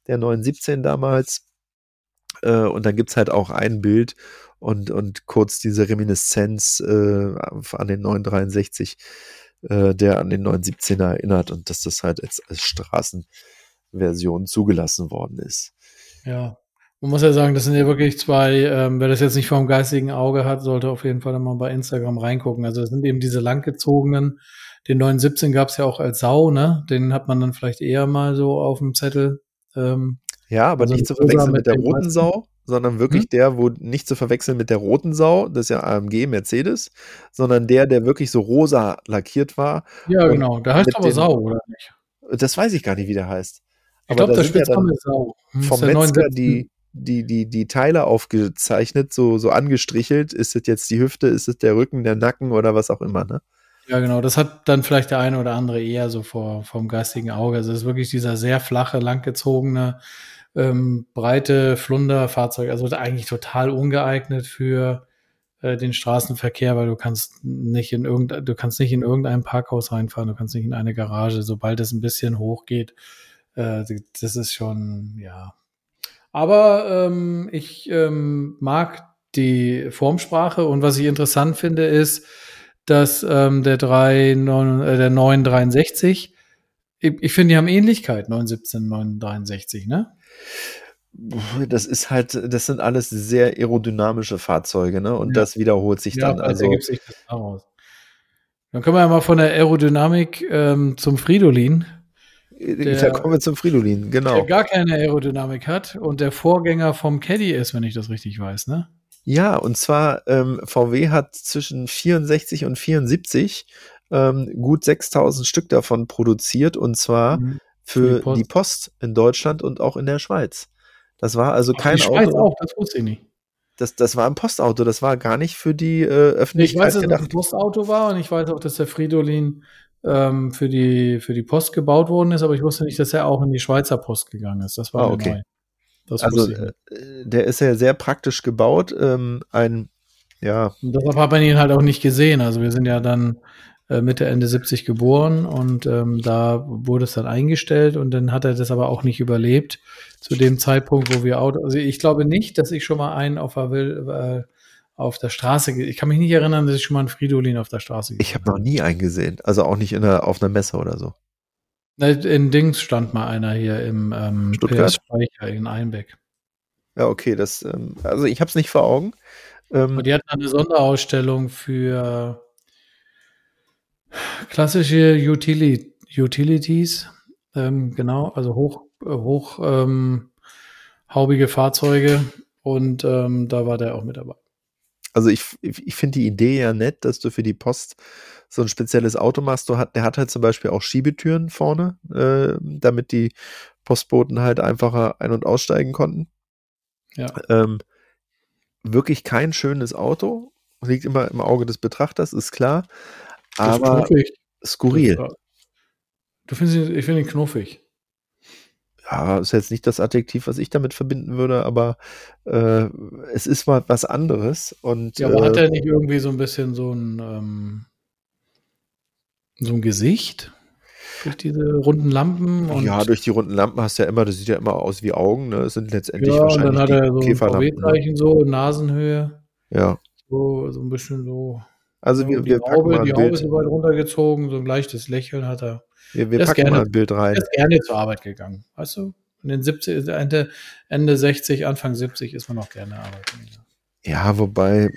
Speaker 3: der neun siebzehn damals. Äh, und dann gibt's halt auch ein Bild und, und kurz diese Reminiszenz äh, an den neun dreiundsechzig, äh, der an den neun siebzehner erinnert und dass das halt als, als Straßenversion zugelassen worden ist.
Speaker 1: Ja. Man muss ja sagen, das sind ja wirklich zwei, ähm, wer das jetzt nicht vom geistigen Auge hat, sollte auf jeden Fall dann mal bei Instagram reingucken. Also das sind eben diese langgezogenen, den neun siebzehn gab es ja auch als Sau, ne? Den hat man dann vielleicht eher mal so auf dem Zettel. Ähm,
Speaker 3: Ja, aber
Speaker 1: also
Speaker 3: nicht zu
Speaker 1: ein Rosa
Speaker 3: verwechseln mit
Speaker 1: mit
Speaker 3: der
Speaker 1: dem
Speaker 3: roten
Speaker 1: weißen.
Speaker 3: Sau, sondern wirklich
Speaker 1: Hm?
Speaker 3: der, wo nicht zu verwechseln mit der roten Sau, das ist ja A M G, Mercedes, sondern der, der wirklich so rosa lackiert war
Speaker 1: Ja,
Speaker 3: und
Speaker 1: genau. Der heißt
Speaker 3: mit
Speaker 1: aber
Speaker 3: den,
Speaker 1: Sau, oder nicht?
Speaker 3: das weiß ich gar nicht, wie der heißt.
Speaker 1: Ich
Speaker 3: Aber
Speaker 1: glaube,
Speaker 3: da
Speaker 1: der
Speaker 3: sind ja
Speaker 1: Spitzname
Speaker 3: dann
Speaker 1: ist Sau. Hm, ist
Speaker 3: vom
Speaker 1: der
Speaker 3: Metzger
Speaker 1: neun siebzehn.
Speaker 3: die, die, die, die Teile aufgezeichnet, so, so angestrichelt. Ist es jetzt die Hüfte, ist es der Rücken, der Nacken oder was auch immer, ne?
Speaker 1: Ja, genau. Das hat dann vielleicht der eine oder andere eher so vor, vom geistigen Auge. Also es ist wirklich dieser sehr flache, langgezogene, ähm, breite Flunderfahrzeug. Also eigentlich total ungeeignet für äh, den Straßenverkehr, weil du kannst nicht in irgendein, du kannst nicht in irgendein Parkhaus reinfahren, du kannst nicht in eine Garage, sobald es ein bisschen hoch geht. Äh, das ist schon, ja. Aber ähm, ich ähm, mag die Formsprache und was ich interessant finde, ist, dass ähm, der drei, neun, äh, der neun dreiundsechzig, ich, ich finde, die haben Ähnlichkeit, neun siebzehn, neun dreiundsechzig, ne?
Speaker 3: Das ist halt, das sind alles sehr aerodynamische Fahrzeuge, ne? Und
Speaker 1: Ja,
Speaker 3: das wiederholt sich
Speaker 1: ja,
Speaker 3: dann.
Speaker 1: vielleicht
Speaker 3: Also,
Speaker 1: ergibt sich das daraus. Dann können wir ja mal von der Aerodynamik ähm, zum Fridolin,
Speaker 3: äh, da
Speaker 1: der,
Speaker 3: kommen wir zum Fridolin,
Speaker 1: der
Speaker 3: genau.
Speaker 1: gar keine Aerodynamik hat und der Vorgänger vom Caddy ist, wenn ich das richtig weiß, ne?
Speaker 3: Ja, und zwar ähm, V W hat zwischen vierundsechzig und vierundsiebzig ähm, gut sechstausend Stück davon produziert und zwar
Speaker 1: Mhm. Für die
Speaker 3: für die
Speaker 1: Post.
Speaker 3: Post in Deutschland und auch in der Schweiz. Das war also
Speaker 1: Ach, für die
Speaker 3: kein
Speaker 1: Schweiz
Speaker 3: Auto,
Speaker 1: auch, das wusste ich nicht.
Speaker 3: das, das war ein Postauto, das war gar nicht für die äh,
Speaker 1: Nee, ich weiß,
Speaker 3: Öffentlichkeit
Speaker 1: dass es ein
Speaker 3: gedacht.
Speaker 1: Postauto war und ich weiß auch, dass der Fridolin ähm, für die, für die Post gebaut worden ist, aber ich wusste nicht, dass er auch in die Schweizer Post gegangen ist. Das war
Speaker 3: Ah,
Speaker 1: mir
Speaker 3: okay.
Speaker 1: neu. Das
Speaker 3: Also
Speaker 1: wusste ich
Speaker 3: äh,
Speaker 1: nicht.
Speaker 3: der ist ja sehr praktisch gebaut. Ähm, ein, ja,
Speaker 1: Und deshalb hat man ihn halt auch nicht gesehen. Also wir sind ja dann äh, Mitte, Ende siebzig geboren und ähm, da wurde es dann eingestellt und dann hat er das aber auch nicht überlebt zu dem Zeitpunkt, wo wir Auto, also ich glaube nicht, dass ich schon mal einen auf der, Will- äh, auf der Straße, ge- ich kann mich nicht erinnern, dass ich schon mal einen Fridolin auf der Straße
Speaker 3: ich
Speaker 1: gesehen
Speaker 3: habe noch
Speaker 1: habe.
Speaker 3: nie einen gesehen. Also auch nicht in einer, auf einer Messe oder so.
Speaker 1: Ne, in Dings stand mal einer hier im ähm, P S
Speaker 3: Stuttgart?
Speaker 1: Speicher in Einbeck.
Speaker 3: Ja, okay, das, ähm, also ich habe es nicht vor Augen.
Speaker 1: Und
Speaker 3: Ähm,
Speaker 1: die hatten eine Sonderausstellung für klassische Utili Utilities, ähm, genau, also hoch, äh, hoch ähm, haubige Fahrzeuge und ähm, da war der auch mit dabei.
Speaker 3: Also ich, ich finde die Idee ja nett, dass du für die Post so ein spezielles Auto machst. Du hat, der hat halt zum Beispiel auch Schiebetüren vorne, äh, damit die Postboten halt einfacher ein- und aussteigen konnten.
Speaker 1: Ja,
Speaker 3: Ähm, wirklich kein schönes Auto, liegt immer im Auge des Betrachters, ist klar,
Speaker 1: das ist
Speaker 3: aber
Speaker 1: knuffig. Das,
Speaker 3: skurril.
Speaker 1: äh, du findest ihn, ich finde ihn knuffig.
Speaker 3: Ja, ist jetzt nicht das Adjektiv, was ich damit verbinden würde, aber äh, es ist mal was anderes und
Speaker 1: Ja, aber hat
Speaker 3: äh,
Speaker 1: er nicht irgendwie so ein bisschen so ein, ähm, so ein Gesicht durch diese runden Lampen
Speaker 3: ja,
Speaker 1: und
Speaker 3: durch die runden Lampen hast du ja immer, das sieht ja immer aus wie Augen, ne? Es sind
Speaker 1: ja,
Speaker 3: letztendlich
Speaker 1: und dann
Speaker 3: wahrscheinlich
Speaker 1: hat
Speaker 3: die
Speaker 1: er so ein
Speaker 3: Käferlampen, ne?
Speaker 1: V W-Zeichen so, Nasenhöhe,
Speaker 3: Ja.
Speaker 1: so, so ein bisschen so.
Speaker 3: Also
Speaker 1: Ja,
Speaker 3: wir,
Speaker 1: und die
Speaker 3: wir packen
Speaker 1: Haube,
Speaker 3: mal
Speaker 1: die
Speaker 3: ein
Speaker 1: Haube ist
Speaker 3: Bild,
Speaker 1: so weit runtergezogen, so ein leichtes Lächeln hat er.
Speaker 3: wir, wir
Speaker 1: Der ist
Speaker 3: packen mal
Speaker 1: gerne,
Speaker 3: ein Bild
Speaker 1: der
Speaker 3: rein.
Speaker 1: ist gerne zur Arbeit gegangen, weißt du? In den siebzig, Ende, Ende sechzig, Anfang siebzig ist man noch gerne arbeiten gegangen.
Speaker 3: Ja, wobei,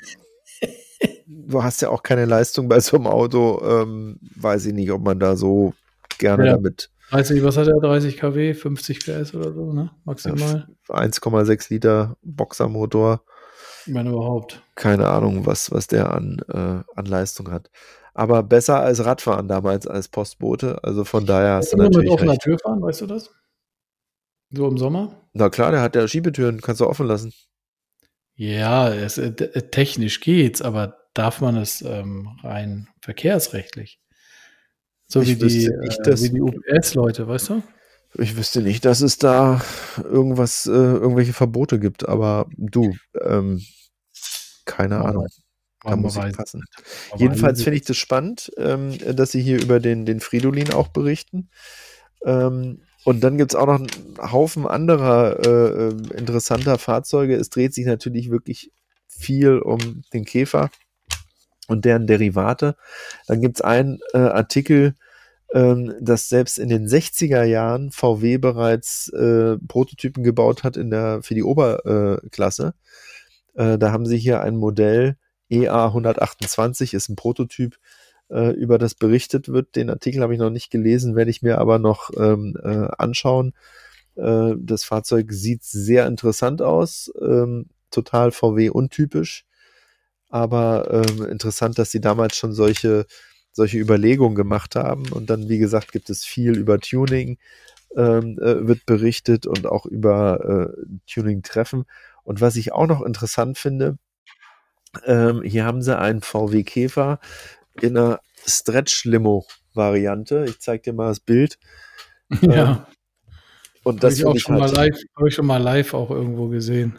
Speaker 3: du hast ja auch keine Leistung bei so einem Auto, ähm, weiß ich nicht, ob man da so gerne
Speaker 1: Ja,
Speaker 3: damit
Speaker 1: dreißig, was hat er? dreißig Kilowatt, fünfzig P S oder so, ne?
Speaker 3: ja,
Speaker 1: Maximal.
Speaker 3: eins Komma sechs Liter Boxermotor,
Speaker 1: Wenn überhaupt.
Speaker 3: keine Ahnung, was, was der an, äh, an Leistung hat. Aber besser als Radfahren damals als Postbote, also von daher
Speaker 1: Der
Speaker 3: hast du
Speaker 1: kann nur mit
Speaker 3: natürlich
Speaker 1: offener
Speaker 3: recht.
Speaker 1: Tür fahren, weißt du das? So im Sommer?
Speaker 3: Na klar, der hat ja Schiebetüren, kannst du offen lassen.
Speaker 1: Ja, es, äh, t- technisch geht's, aber darf man es ähm, rein verkehrsrechtlich? So wie
Speaker 3: Ich
Speaker 1: die,
Speaker 3: wüsste nicht,
Speaker 1: äh, wie
Speaker 3: dass
Speaker 1: die U P S-Leute, weißt du?
Speaker 3: ich wüsste nicht, dass es da irgendwas, äh, irgendwelche Verbote gibt, aber du, ähm, keine
Speaker 1: Man
Speaker 3: Ahnung.
Speaker 1: weiß,
Speaker 3: Da
Speaker 1: man
Speaker 3: muss ich
Speaker 1: weiß es
Speaker 3: passen.
Speaker 1: nicht. Aber
Speaker 3: Jedenfalls
Speaker 1: eigentlich
Speaker 3: finde ich das spannend, ähm, dass Sie hier über den, den Fridolin auch berichten. Ähm, Und dann gibt es auch noch einen Haufen anderer äh, interessanter Fahrzeuge. Es dreht sich natürlich wirklich viel um den Käfer und deren Derivate. Dann gibt es einen äh, Artikel, ähm, dass selbst in den sechziger Jahren V W bereits äh, Prototypen gebaut hat in der, für die Oberklasse. Äh, da haben sie hier ein Modell, E A hundertachtundzwanzig, ist ein Prototyp, äh, über das berichtet wird. Den Artikel habe ich noch nicht gelesen, werde ich mir aber noch ähm, äh, anschauen. Äh, das Fahrzeug sieht sehr interessant aus, ähm, total V W untypisch, aber ähm, interessant, dass sie damals schon solche, solche Überlegungen gemacht haben. Und dann, wie gesagt, gibt es viel über Tuning, ähm, äh, wird berichtet und auch über äh, Tuning-Treffen. Und was ich auch noch interessant finde, ähm, hier haben sie einen V W Käfer in einer Stretch-Limo-Variante. Ich zeige dir mal das Bild.
Speaker 1: Ja.
Speaker 3: Ähm, und das
Speaker 1: habe ich auch
Speaker 3: ich
Speaker 1: schon
Speaker 3: halt,
Speaker 1: mal live, habe ich schon mal live auch irgendwo gesehen.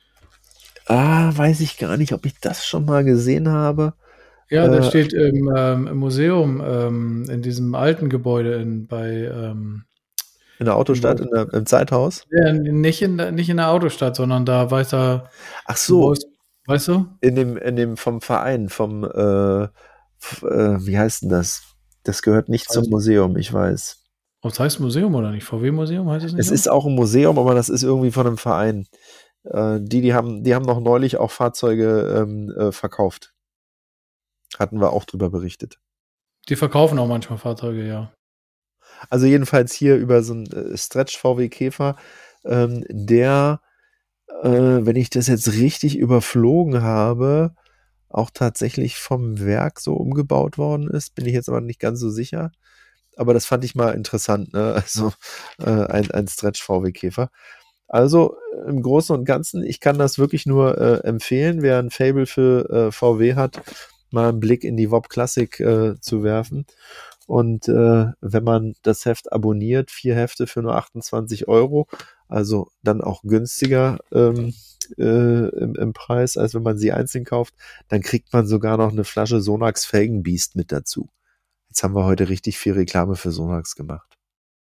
Speaker 3: Ah, weiß ich gar nicht, ob ich das schon mal gesehen habe.
Speaker 1: Ja, der
Speaker 3: Äh,
Speaker 1: steht im, ähm, im Museum, ähm, in diesem alten Gebäude in, bei ähm,
Speaker 3: in der Autostadt, in der, im Zeithaus.
Speaker 1: ja, nicht, in der, nicht in der Autostadt, sondern da weiter.
Speaker 3: Ach so,
Speaker 1: Weißt, weißt du?
Speaker 3: in dem, in dem vom Verein, vom, äh, f- äh, wie heißt denn das? Das gehört nicht
Speaker 1: Das
Speaker 3: zum
Speaker 1: heißt-
Speaker 3: Museum, ich weiß.
Speaker 1: Oh, das heißt Museum oder nicht? V W-Museum heißt es nicht?
Speaker 3: Es
Speaker 1: so?
Speaker 3: ist auch ein Museum, aber das ist irgendwie von einem Verein. Äh, die, die haben, die haben noch neulich auch Fahrzeuge ähm, äh, verkauft. Hatten wir auch drüber berichtet.
Speaker 1: Die verkaufen auch manchmal Fahrzeuge, ja.
Speaker 3: Also jedenfalls hier über so einen äh, Stretch V W Käfer, ähm, der, äh, wenn ich das jetzt richtig überflogen habe, auch tatsächlich vom Werk so umgebaut worden ist. Bin ich jetzt aber nicht ganz so sicher. Aber das fand ich mal interessant, ne? Also äh, ein, ein Stretch V W Käfer. Also äh, im Großen und Ganzen, ich kann das wirklich nur äh, empfehlen, wer ein Faible für äh, V W hat, mal einen Blick in die W O B Classic äh, zu werfen. Und äh, wenn man das Heft abonniert, vier Hefte für nur achtundzwanzig Euro, also dann auch günstiger ähm, äh, im, im Preis, als wenn man sie einzeln kauft, dann kriegt man sogar noch eine Flasche Sonax Felgenbeast mit dazu. Jetzt haben wir heute richtig viel Reklame für Sonax gemacht.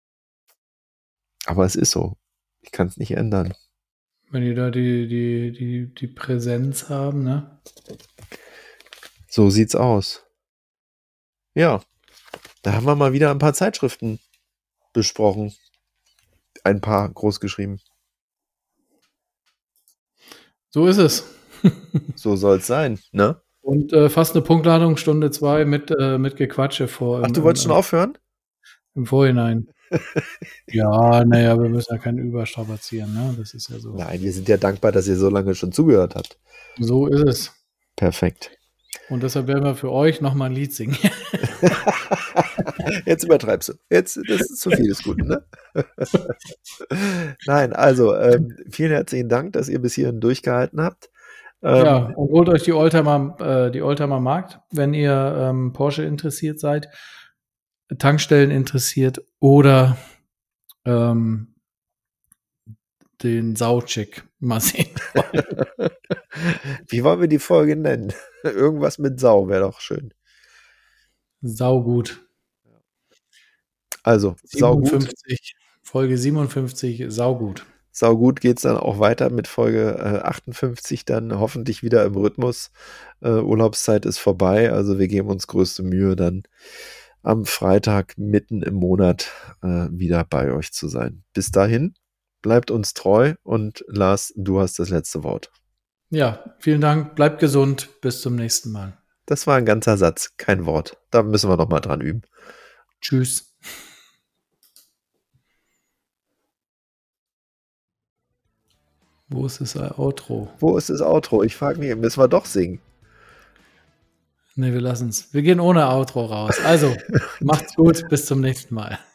Speaker 3: Aber es ist so. Ich kann es nicht ändern.
Speaker 1: Wenn die da die, die, die, die Präsenz haben, ne?
Speaker 3: So sieht's aus. Ja, da haben wir mal wieder ein paar Zeitschriften besprochen. Ein paar groß geschrieben.
Speaker 1: So ist es.
Speaker 3: So soll's sein, ne?
Speaker 1: Und äh, fast eine Punktladung, Stunde zwei mit, äh, mit Gequatsche vor.
Speaker 3: Ach,
Speaker 1: im,
Speaker 3: du wolltest
Speaker 1: im,
Speaker 3: schon aufhören?
Speaker 1: Im Vorhinein. Ja, naja, wir müssen ja keinen überstrapazieren, ne? Das ist ja so.
Speaker 3: Nein, wir sind ja dankbar, dass ihr so lange schon zugehört habt.
Speaker 1: So ist es.
Speaker 3: Perfekt.
Speaker 1: Und deshalb werden wir für euch nochmal ein Lied singen.
Speaker 3: Jetzt übertreibst du. Jetzt, das ist zu viel des Guten, ne? Nein, also ähm, vielen herzlichen Dank, dass ihr bis hierhin durchgehalten habt. Ähm,
Speaker 1: Ja, und holt euch die Oldtimer, äh, die Oldtimer Markt, wenn ihr ähm, Porsche interessiert seid, Tankstellen interessiert oder ähm, den Sauchick mal sehen.
Speaker 3: Wie wollen wir die Folge nennen? Irgendwas mit Sau wäre doch schön.
Speaker 1: Saugut.
Speaker 3: Also, saugut.
Speaker 1: siebenundfünfzig, Folge siebenundfünfzig, saugut.
Speaker 3: Saugut geht's dann auch weiter mit Folge äh, achtundfünfzig, dann hoffentlich wieder im Rhythmus. Äh, Urlaubszeit ist vorbei, also wir geben uns größte Mühe, dann am Freitag mitten im Monat äh, wieder bei euch zu sein. Bis dahin, bleibt uns treu und Lars, du hast das letzte Wort.
Speaker 1: Ja, vielen Dank, bleibt gesund, bis zum nächsten Mal.
Speaker 3: Das war ein ganzer Satz, kein Wort. Da müssen wir noch mal dran üben.
Speaker 1: Tschüss. Wo ist das Outro?
Speaker 3: Wo ist das Outro? Ich frage mich, müssen wir doch singen?
Speaker 1: Ne, wir lassen es. Wir gehen ohne Outro raus. Also, macht's gut, bis zum nächsten Mal.